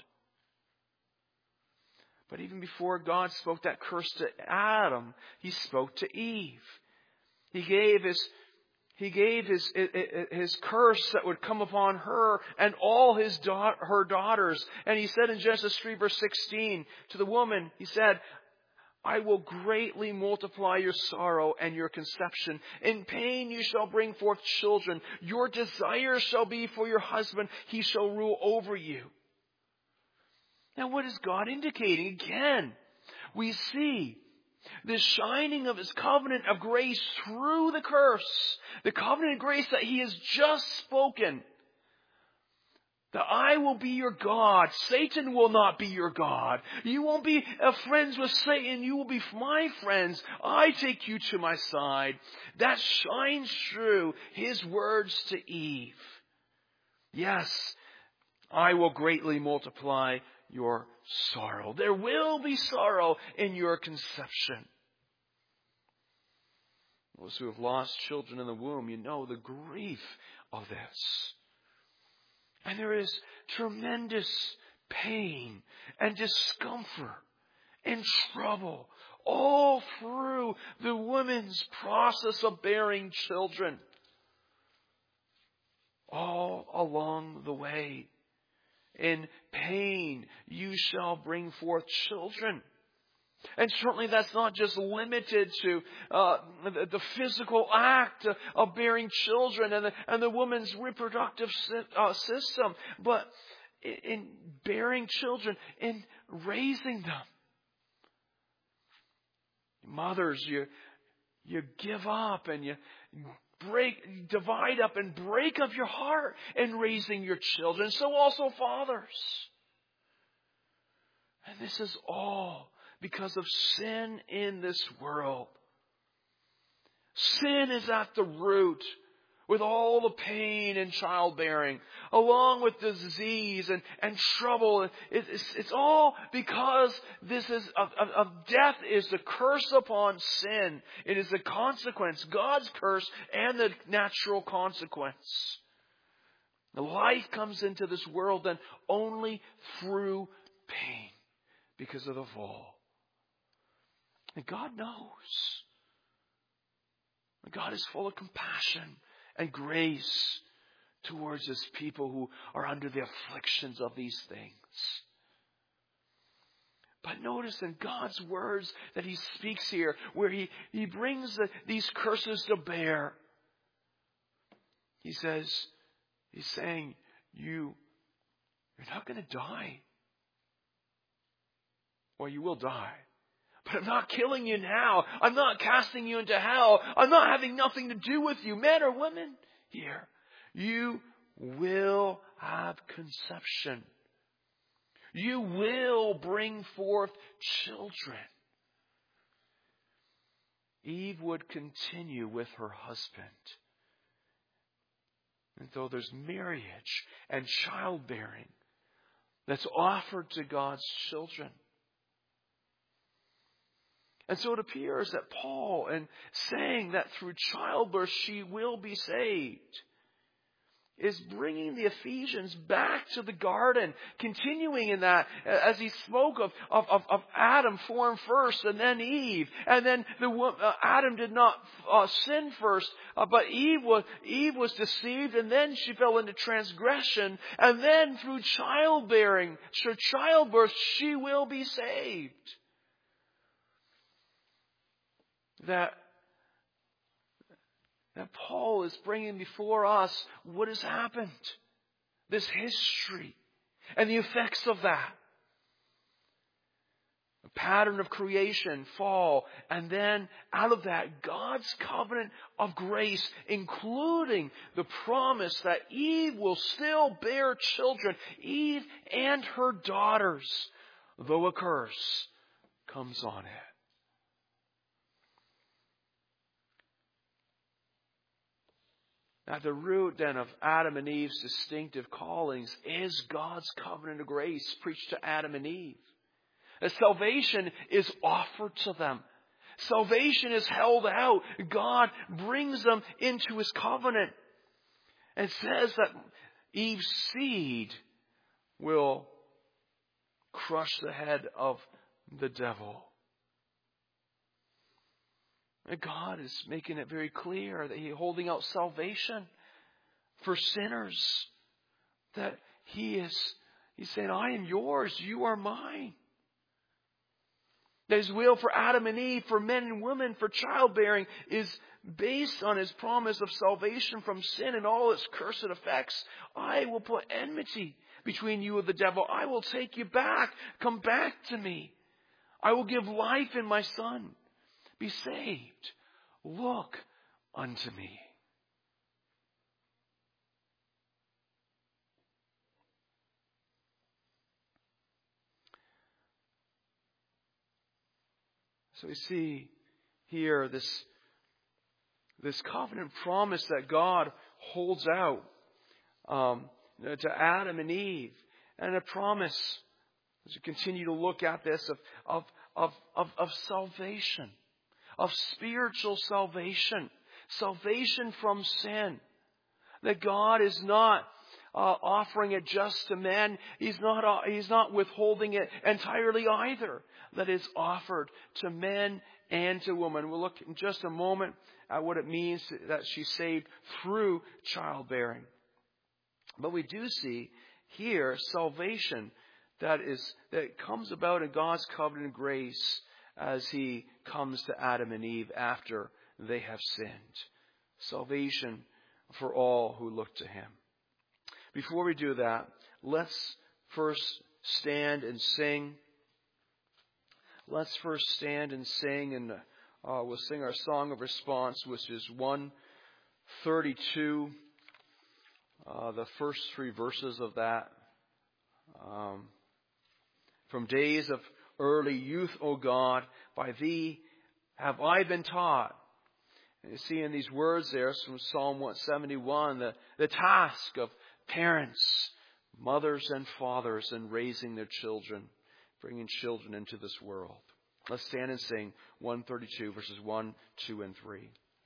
But even before God spoke that curse to Adam, he spoke to Eve. He gave his, he gave his, his curse that would come upon her and all his da- her daughters. And he said in Genesis three verse sixteen to the woman, he said, I will greatly multiply your sorrow and your conception. In pain you shall bring forth children. Your desire shall be for your husband. He shall rule over you. Now what is God indicating? Again, we see the shining of his covenant of grace through the curse. The covenant of grace that he has just spoken. That I will be your God. Satan will not be your God. You won't be uh, friends with Satan. You will be my friends. I take you to my side. That shines through his words to Eve. Yes, I will greatly multiply your sorrow. There will be sorrow in your conception. Those who have lost children in the womb, you know the grief of this. And there is tremendous pain and discomfort and trouble all through the woman's process of bearing children. All along the way. In pain you shall bring forth children. And certainly that's not just limited to uh, the, the physical act of bearing children and the, and the woman's reproductive uh, system, but in, in bearing children, in raising them. Mothers, you you give up and you break, divide up and break up your heart in raising your children. So also fathers. And this is all because of sin in this world. Sin is at the root with all the pain in childbearing, along with the disease and, and trouble. It, it's, it's all because this is of, of, of death is the curse upon sin. It is the consequence, God's curse and the natural consequence. The life comes into this world then only through pain because of the fall. And God knows. God is full of compassion and grace towards His people who are under the afflictions of these things. But notice in God's words that He speaks here, where He, he brings the, these curses to bear. He says, He's saying, you, you're not going to die. Or you will die. But I'm not killing you now. I'm not casting you into hell. I'm not having nothing to do with you, men or women here. You will have conception. You will bring forth children. Eve would continue with her husband. And though there's marriage and childbearing that's offered to God's children. And so it appears that Paul, in saying that through childbirth she will be saved, is bringing the Ephesians back to the garden, continuing in that as he spoke of, of, of, of Adam formed first and then Eve. And then the uh, Adam did not uh, sin first, uh, but Eve was, Eve was deceived and then she fell into transgression. And then through childbearing, through childbirth, she will be saved. That, that Paul is bringing before us what has happened. This history and the effects of that. A pattern of creation, fall, and then out of that, God's covenant of grace, including the promise that Eve will still bear children, Eve and her daughters, though a curse comes on it. At the root then of Adam and Eve's distinctive callings is God's covenant of grace preached to Adam and Eve. That salvation is offered to them. salvation is held out. God brings them into His covenant. And says that Eve's seed will crush the head of the devil. And God is making it very clear that He's holding out salvation for sinners. That He is, He's saying, I am yours, you are mine. That His will for Adam and Eve, for men and women, for childbearing is based on His promise of salvation from sin and all its cursed effects. I will put enmity between you and the devil. I will take you back. Come back to me. I will give life in my Son. Be saved. Look unto me. So we see here this, this covenant promise that God holds out um, to Adam and Eve. And a promise, as we continue to look at this, of, of, of, of, of salvation. Of spiritual salvation. Salvation from sin. That God is not uh, offering it just to men. He's not, uh, He's not withholding it entirely either. That is offered to men and to women. We'll look in just a moment at what it means to, that she's saved through childbearing. But we do see here salvation that is that comes about in God's covenant grace as He comes to Adam and Eve after they have sinned. Salvation for all who look to Him. Before we do that, let's first stand and sing. Let's first stand and sing, and uh, we'll sing our song of response, which is one thirty-two, uh, the first three verses of that. Um, From days of early youth, O God, by Thee have I been taught. And you see in these words there from Psalm one seventy-one, the, the task of parents, mothers and fathers in raising their children, bringing children into this world. Let's stand and sing one thirty-two, verses one, two, and three.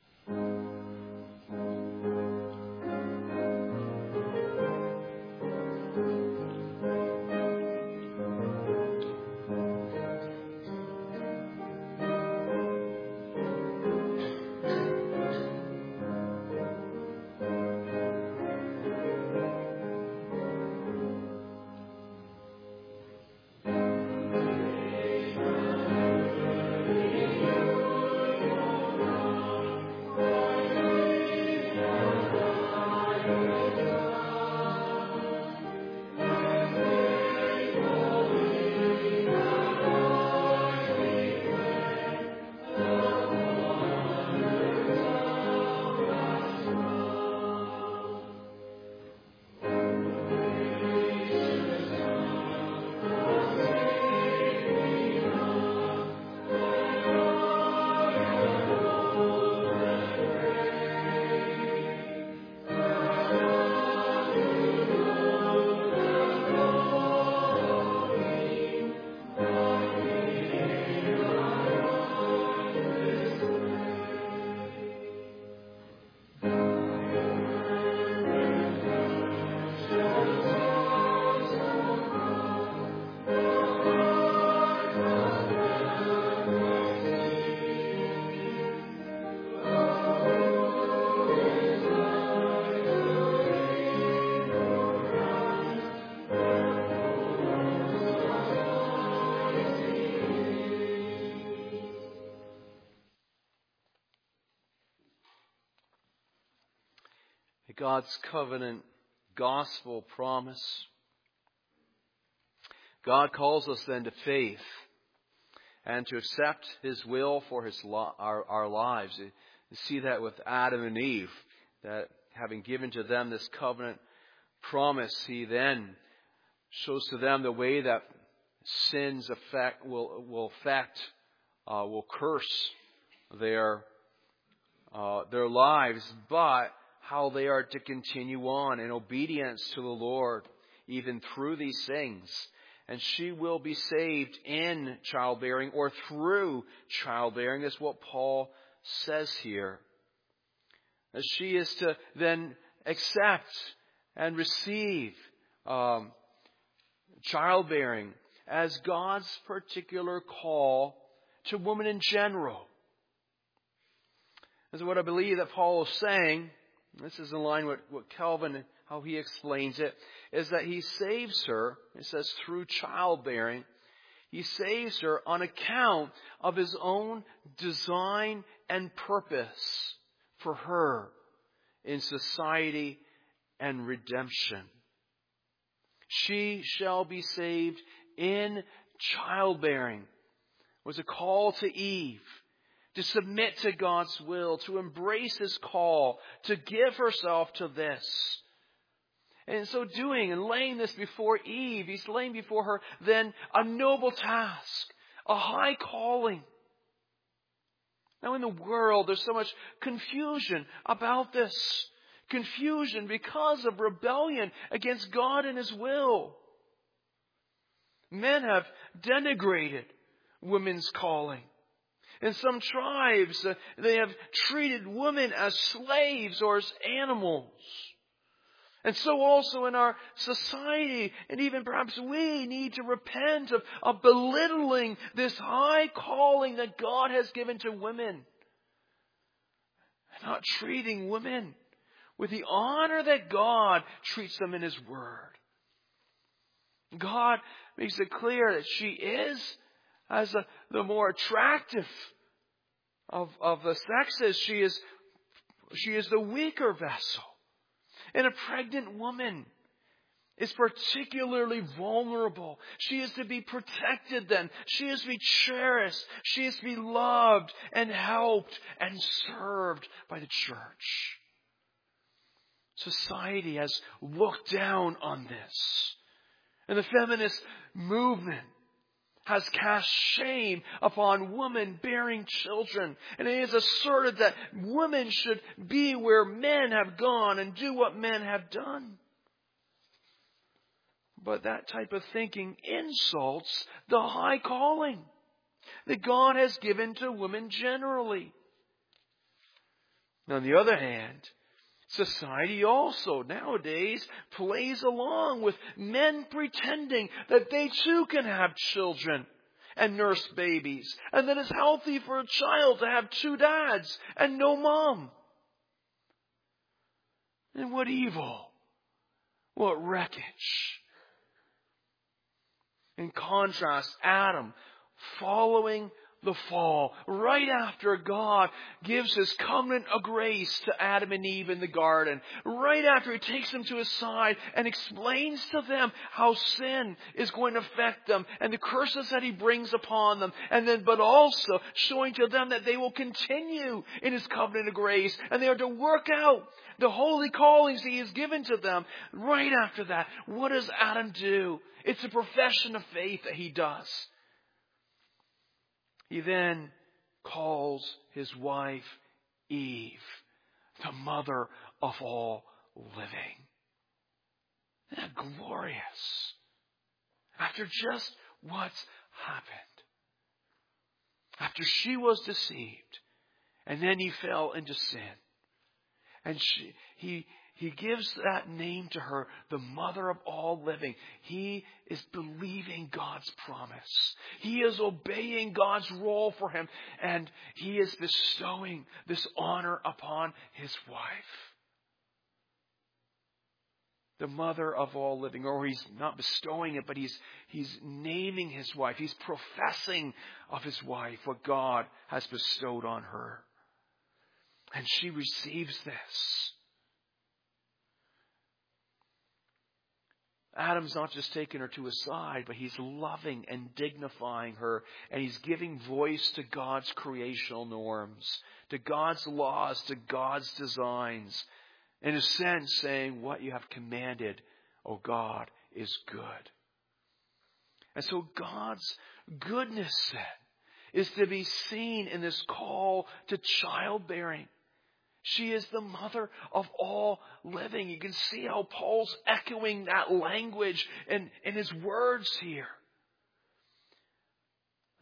God's covenant gospel promise. God calls us then to faith and to accept His will for His lo- our, our lives. You see that with Adam and Eve, that having given to them this covenant promise, He then shows to them the way that sin's effect will will affect, uh, will curse their uh, their lives, but how they are to continue on in obedience to the Lord, even through these things. and she will be saved in childbearing or through childbearing. That's what Paul says here. As she is to then accept and receive um, childbearing as God's particular call to women in general. This is what I believe that Paul is saying. This is in line with what Calvin, how he explains it, is that he saves her, it says through childbearing, he saves her on account of his own design and purpose for her in society and redemption. She shall be saved in childbearing. It was a call to Eve to submit to God's will, to embrace His call, to give herself to this. And in so doing, and laying this before Eve, He's laying before her then a noble task, a high calling. Now in the world, there's so much confusion about this. Confusion because of rebellion against God and His will. Men have denigrated women's calling. In some tribes, uh, they have treated women as slaves or as animals. And so also in our society, and even perhaps we need to repent of, of belittling this high calling that God has given to women. And not treating women with the honor that God treats them in His Word. God makes it clear that she is as a, the more attractive of, of the sexes. She is, she is the weaker vessel. And a pregnant woman is particularly vulnerable. She is to be protected then. She is to be cherished. She is to be loved and helped and served by the church. Society has looked down on this. And the feminist movement has cast shame upon women bearing children. And it is asserted that women should be where men have gone and do what men have done. But that type of thinking insults the high calling that God has given to women generally. On the other hand, society also nowadays plays along with men pretending that they too can have children and nurse babies, and that it's healthy for a child to have two dads and no mom. And what evil, what wreckage. In contrast, Adam, following the fall, right after God gives His covenant of grace to Adam and Eve in the garden, right after He takes them to His side and explains to them how sin is going to affect them and the curses that He brings upon them, and then but also showing to them that they will continue in His covenant of grace and they are to work out the holy callings He has given to them. Right after that, what does Adam do? It's a profession of faith that he does. He then calls his wife Eve, the mother of all living. Isn't that glorious? After just what's happened. After she was deceived, and then he fell into sin. And she, he, he gives that name to her, the mother of all living. He is believing God's promise. He is obeying God's role for him. And he is bestowing this honor upon his wife. The mother of all living. Or he's not bestowing it, but he's, he's naming his wife. He's professing of his wife what God has bestowed on her. And she receives this. Adam's not just taking her to his side, but he's loving and dignifying her. And he's giving voice to God's creational norms, to God's laws, to God's designs. In a sense, saying, what you have commanded, O God, is good. And so God's goodness then is to be seen in this call to childbearing. She is the mother of all living. You can see how Paul's echoing that language in, in his words here.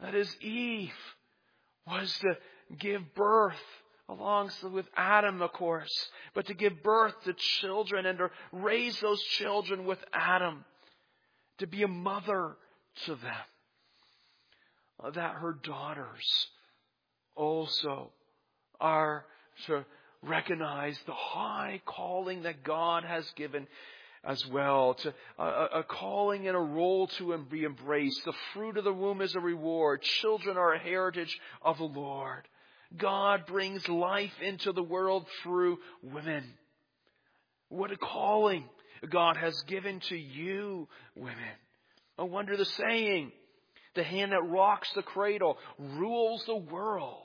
That is, Eve was to give birth, along with Adam, of course, but to give birth to children and to raise those children with Adam, to be a mother to them. That her daughters also are to recognize the high calling that God has given as well, to a, a calling and a role to be embraced. The fruit of the womb is a reward. Children are a heritage of the Lord. God brings life into the world through women. What a calling God has given to you, women. No wonder the saying, the hand that rocks the cradle rules the world.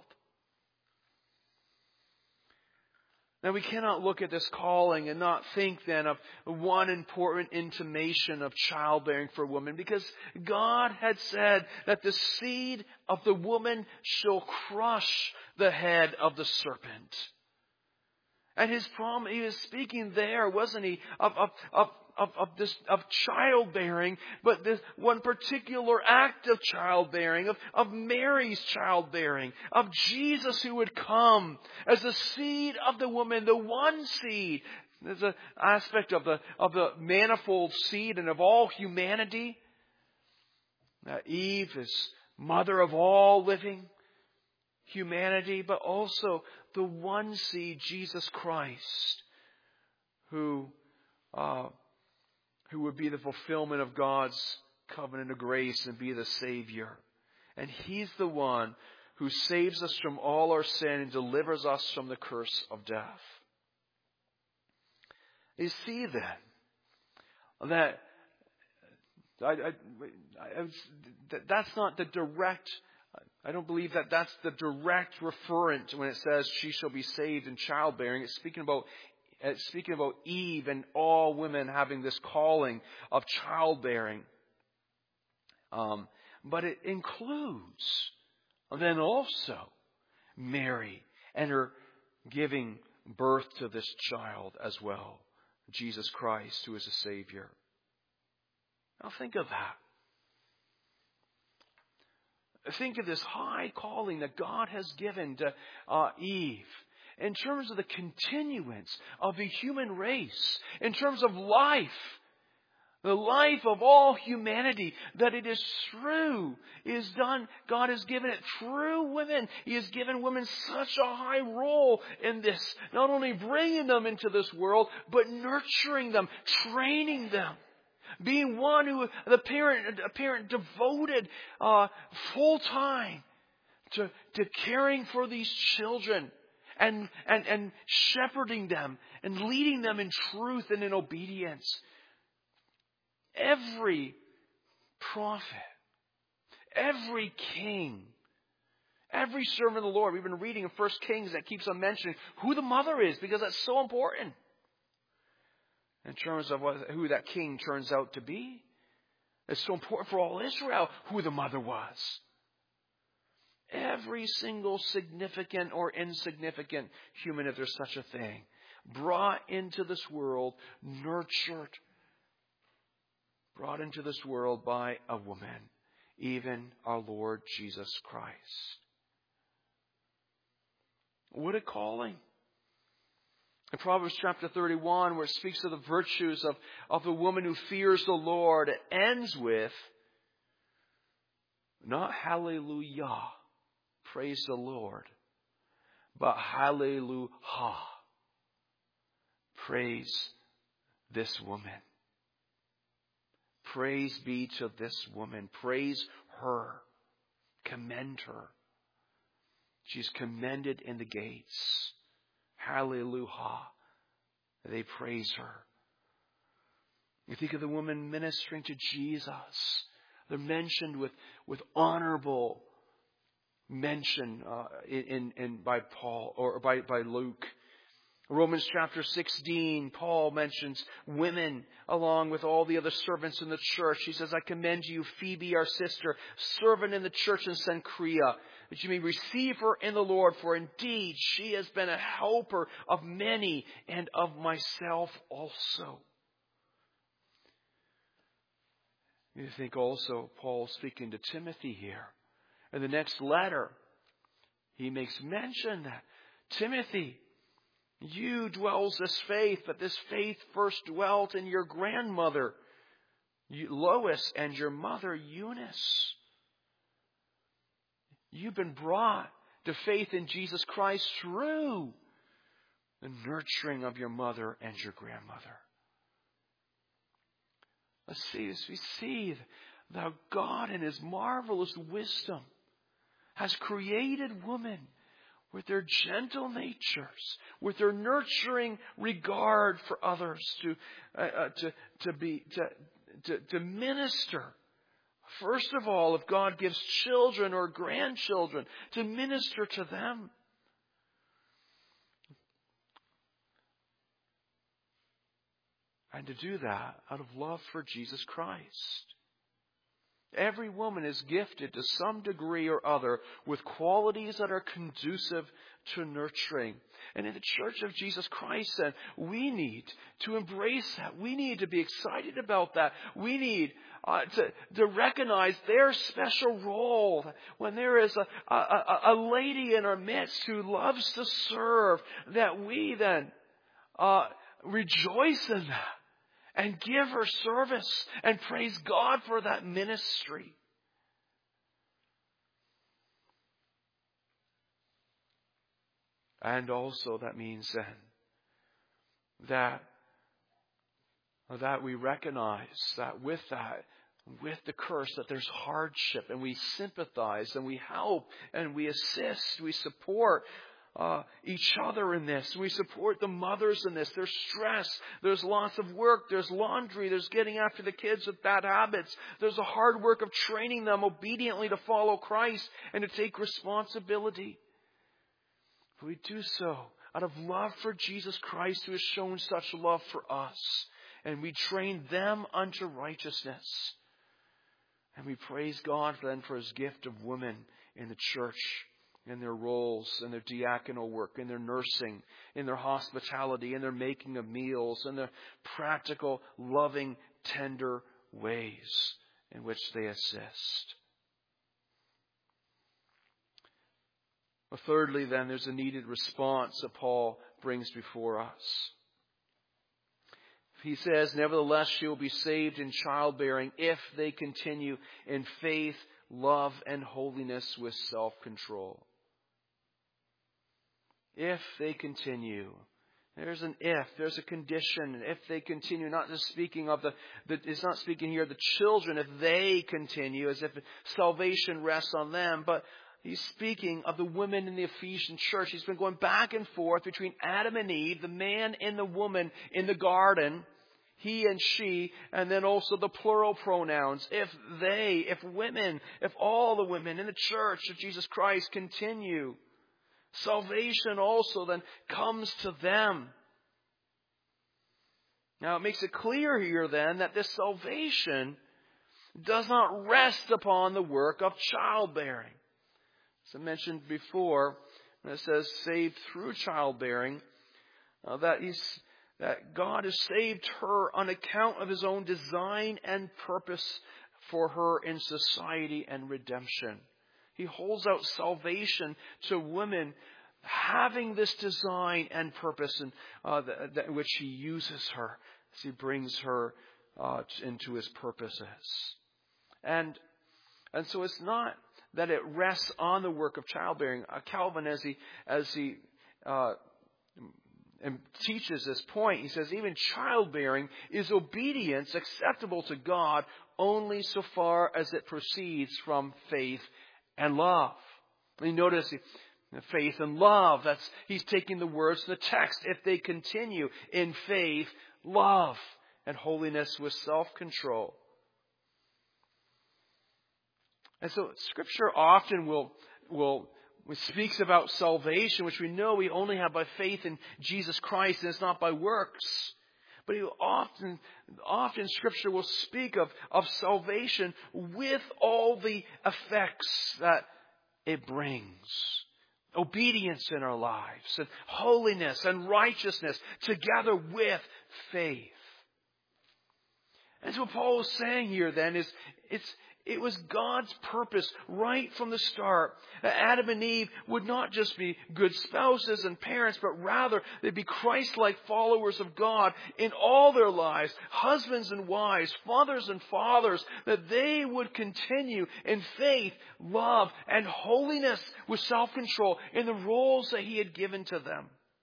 Now, we cannot look at this calling and not think then of one important intimation of childbearing for women, because God had said that the seed of the woman shall crush the head of the serpent. And his promise, he was speaking there, wasn't he, of, of, of, of, of this, of childbearing, but this one particular act of childbearing, of, of Mary's childbearing, of Jesus who would come as the seed of the woman, the one seed. There's an aspect of the, of the manifold seed and of all humanity. That Eve is mother of all living humanity, but also the one seed, Jesus Christ, who uh, who would be the fulfillment of God's covenant of grace and be the Savior. And He's the one who saves us from all our sin and delivers us from the curse of death. You see then that I, I, I, that's not the direct. I don't believe that that's the direct referent when it says she shall be saved in childbearing. It's speaking about it's speaking about Eve and all women having this calling of childbearing. Um, but it includes then also Mary and her giving birth to this child as well, Jesus Christ, who is a Savior. Now think of that. Think of this high calling that God has given to uh, Eve in terms of the continuance of the human race, in terms of life, the life of all humanity, that it is through, is done, God has given it through women. He has given women such a high role in this, not only bringing them into this world, but nurturing them, training them. Being one who, the parent, a parent devoted uh, full time to, to caring for these children and, and, and shepherding them and leading them in truth and in obedience. Every prophet, every king, every servant of the Lord, we've been reading in First Kings that keeps on mentioning who the mother is, because that's so important. In terms of what, who that king turns out to be. It's so important for all Israel who the mother was. Every single significant or insignificant human, if there's such a thing, brought into this world, nurtured, brought into this world by a woman, even our Lord Jesus Christ. What a calling. In Proverbs chapter thirty-one, where it speaks of the virtues of, of the woman who fears the Lord, it ends with, not hallelujah, praise the Lord, but hallelujah, praise this woman. Praise be to this woman. Praise her. Commend her. She's commended in the gates. Hallelujah. They praise her. You think of the woman ministering to Jesus. They're mentioned with, with honorable mention uh, in, in by Paul or by, by Luke. Romans chapter sixteen, Paul mentions women along with all the other servants in the church. He says, I commend you, Phoebe, our sister, servant in the church in Cenchrea, that you may receive her in the Lord, for indeed she has been a helper of many and of myself also. You think also Paul speaking to Timothy here In the next letter, he makes mention that, Timothy, you dwells this faith, but this faith first dwelt in your grandmother, Lois, and your mother, Eunice. You've been brought to faith in Jesus Christ through the nurturing of your mother and your grandmother. Let's see this. We see that God in His marvelous wisdom has created women with their gentle natures, with their nurturing regard for others, to uh, uh, to to be to, to to minister. First of all, if God gives children or grandchildren, to minister to them. And to do that out of love for Jesus Christ. Every woman is gifted to some degree or other with qualities that are conducive to nurturing. And in the Church of Jesus Christ, then, we need to embrace that. We need to be excited about that. We need uh, to, to recognize their special role. When there is a, a, a lady in our midst who loves to serve, that we then uh, rejoice in that. And give her service and praise God for that ministry. And also that means then that, that we recognize that with that, with the curse, that there's hardship, and we sympathize and we help and we assist, we support Uh, each other in this. We support the mothers in this. There's stress. There's lots of work. There's laundry. There's getting after the kids with bad habits. There's a hard work of training them obediently to follow Christ and to take responsibility. But we do so out of love for Jesus Christ, who has shown such love for us. And we train them unto righteousness. And we praise God then for His gift of women in the church, in their roles, in their diaconal work, in their nursing, in their hospitality, in their making of meals, in their practical, loving, tender ways in which they assist. Well, thirdly, then, there's a needed response that Paul brings before us. He says, nevertheless, she will be saved in childbearing if they continue in faith, love, and holiness with self-control. If they continue. There's an if. There's a condition. If they continue. Not just speaking of the, the, it's not speaking here of the children. If they continue, as if salvation rests on them. But he's speaking of the women in the Ephesian church. He's been going back and forth between Adam and Eve, the man and the woman in the garden, he and she, and then also the plural pronouns. If they, if women, if all the women in the church of Jesus Christ continue, salvation also then comes to them. Now it makes it clear here then that this salvation does not rest upon the work of childbearing. As I mentioned before, when it says saved through childbearing, uh, that he's that God has saved her on account of His own design and purpose for her in society and redemption. He holds out salvation to women having this design and purpose, and uh, that, that which He uses her as He brings her uh, into His purposes. And and so it's not that it rests on the work of childbearing. Uh, Calvin, as he as he uh, and teaches this point, he says even childbearing is obedience acceptable to God only so far as it proceeds from faith and love. And you notice faith and love. That's he's taking the words of the text. If they continue in faith, love, and holiness with self-control. And so Scripture often will will speaks about salvation, which we know we only have by faith in Jesus Christ, and it's not by works. But he often, often Scripture will speak of, of salvation with all the effects that it brings. Obedience in our lives, and holiness and righteousness together with faith. And so what Paul is saying here then is, it's, It was God's purpose right from the start. Adam and Eve would not just be good spouses and parents, but rather they'd be Christ-like followers of God in all their lives, husbands and wives, fathers and fathers, that they would continue in faith, love, and holiness with self-control in the roles that He had given to them.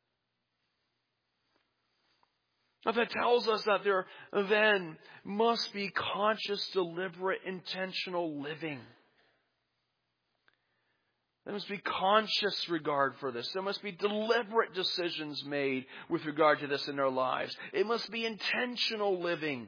Now that tells us that there then must be conscious, deliberate, intentional living. There must be conscious regard for this. There must be deliberate decisions made with regard to this in our lives. It must be intentional living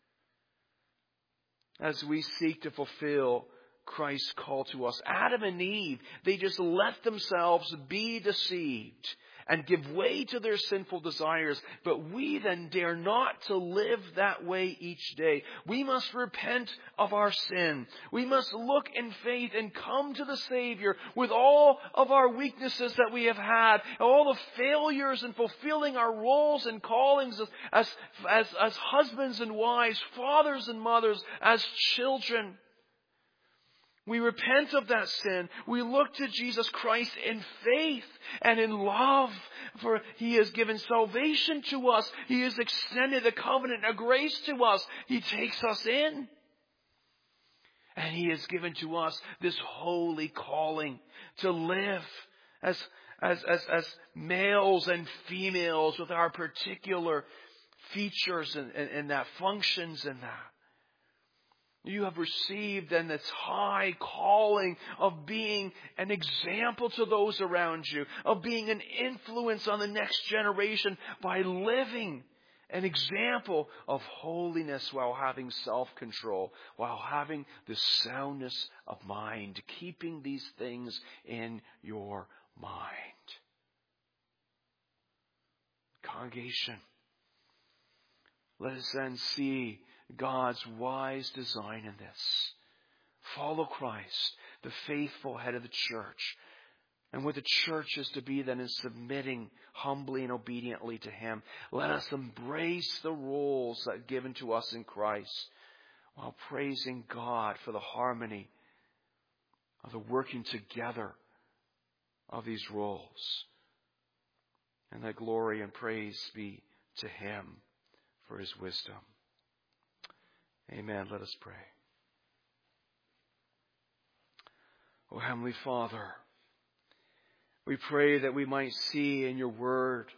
as we seek to fulfill Christ's call to us. Adam and Eve, they just let themselves be deceived and give way to their sinful desires. But we then dare not to live that way each day. We must repent of our sin. We must look in faith and come to the Savior with all of our weaknesses that we have had, all the failures in fulfilling our roles and callings as, as, as, as husbands and wives, fathers and mothers, as children. We repent of that sin. We look to Jesus Christ in faith and in love. For He has given salvation to us. He has extended a covenant, a grace to us. He takes us in. And He has given to us this holy calling to live as, as, as, as males and females with our particular features and, and, and that functions in that. You have received then this high calling of being an example to those around you, of being an influence on the next generation by living an example of holiness while having self-control, while having the soundness of mind, keeping these things in your mind. Congregation, let us then see God's wise design in this. Follow Christ, the faithful head of the church. And what the church is to be then is submitting humbly and obediently to Him. Let us embrace the roles that are given to us in Christ while praising God for the harmony of the working together of these roles. And that glory and praise be to Him for His wisdom. Amen. Let us pray. Oh, Heavenly Father, we pray that we might see in your word,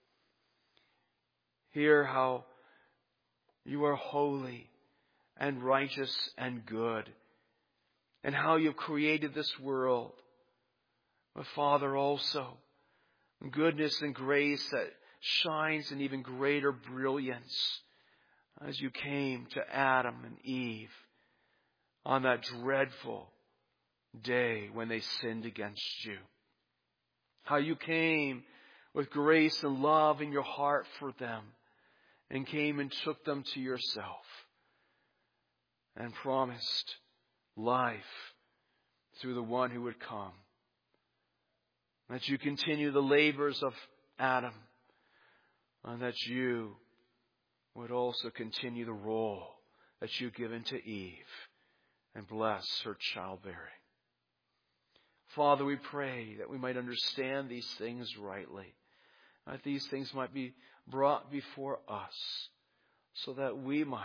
hear how you are holy and righteous and good, and how you've created this world. But Father, also goodness and grace that shines in even greater brilliance as you came to Adam and Eve on that dreadful day when they sinned against you. How you came with grace and love in your heart for them and came and took them to yourself and promised life through the one who would come. That you continue the labors of Adam and that you would also continue the role that you've given to Eve and bless her childbearing. Father, we pray that we might understand these things rightly, that these things might be brought before us so that we might,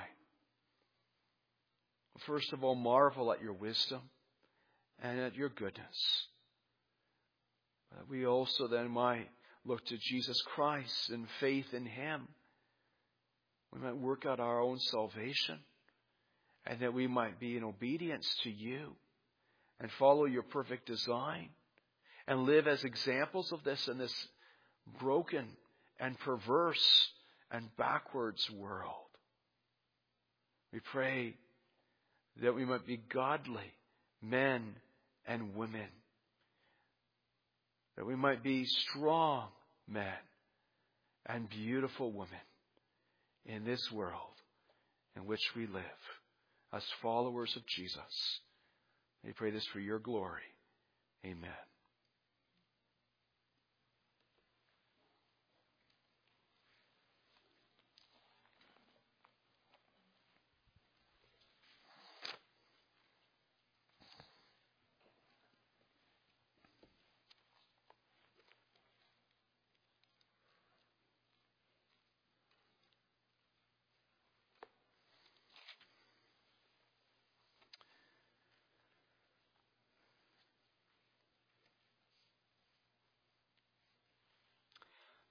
first of all, marvel at your wisdom and at your goodness. That we also then might look to Jesus Christ in faith in Him. We might work out our own salvation, and that we might be in obedience to you and follow your perfect design and live as examples of this in this broken and perverse and backwards world. We pray that we might be godly men and women, that we might be strong men and beautiful women in this world in which we live as followers of Jesus. We pray this for your glory. Amen.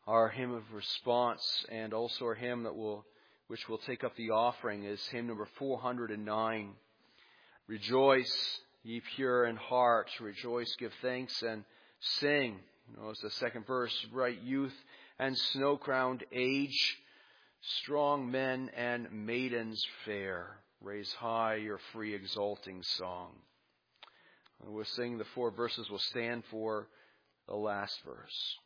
Our hymn of response and also our hymn that will, which will take up the offering is hymn number four hundred nine. Rejoice, ye pure in heart. Rejoice, give thanks and sing. You know, it's the second verse. Bright youth and snow-crowned age, strong men and maidens fair, raise high your free exulting song. When we'll sing the four verses, we'll stand for the last verse.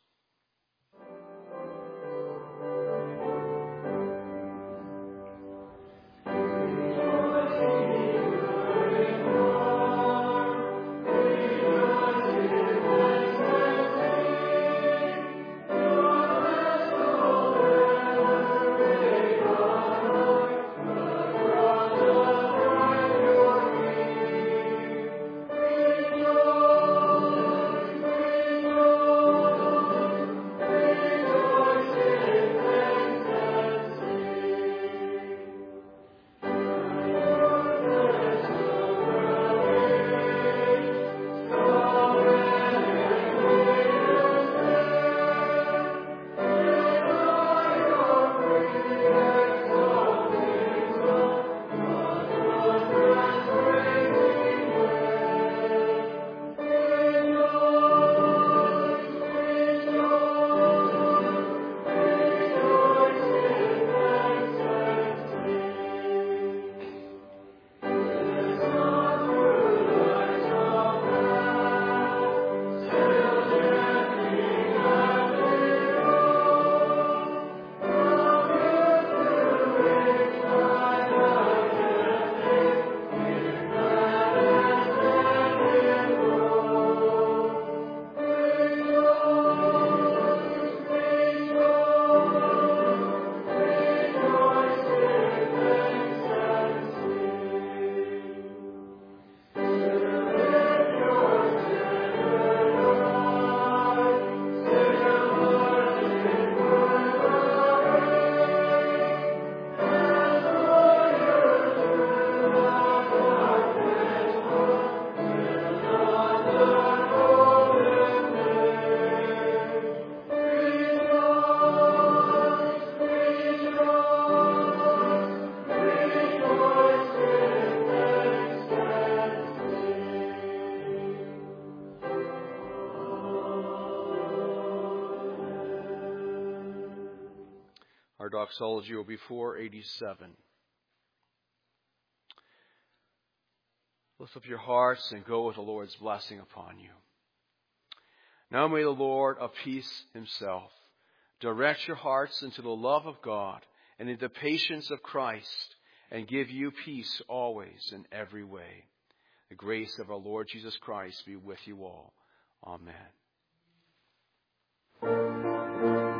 Our doxology will be four eighty-seven. Lift up your hearts and go with the Lord's blessing upon you. Now may the Lord of peace himself direct your hearts into the love of God and into the patience of Christ, and give you peace always in every way. The grace of our Lord Jesus Christ be with you all. Amen.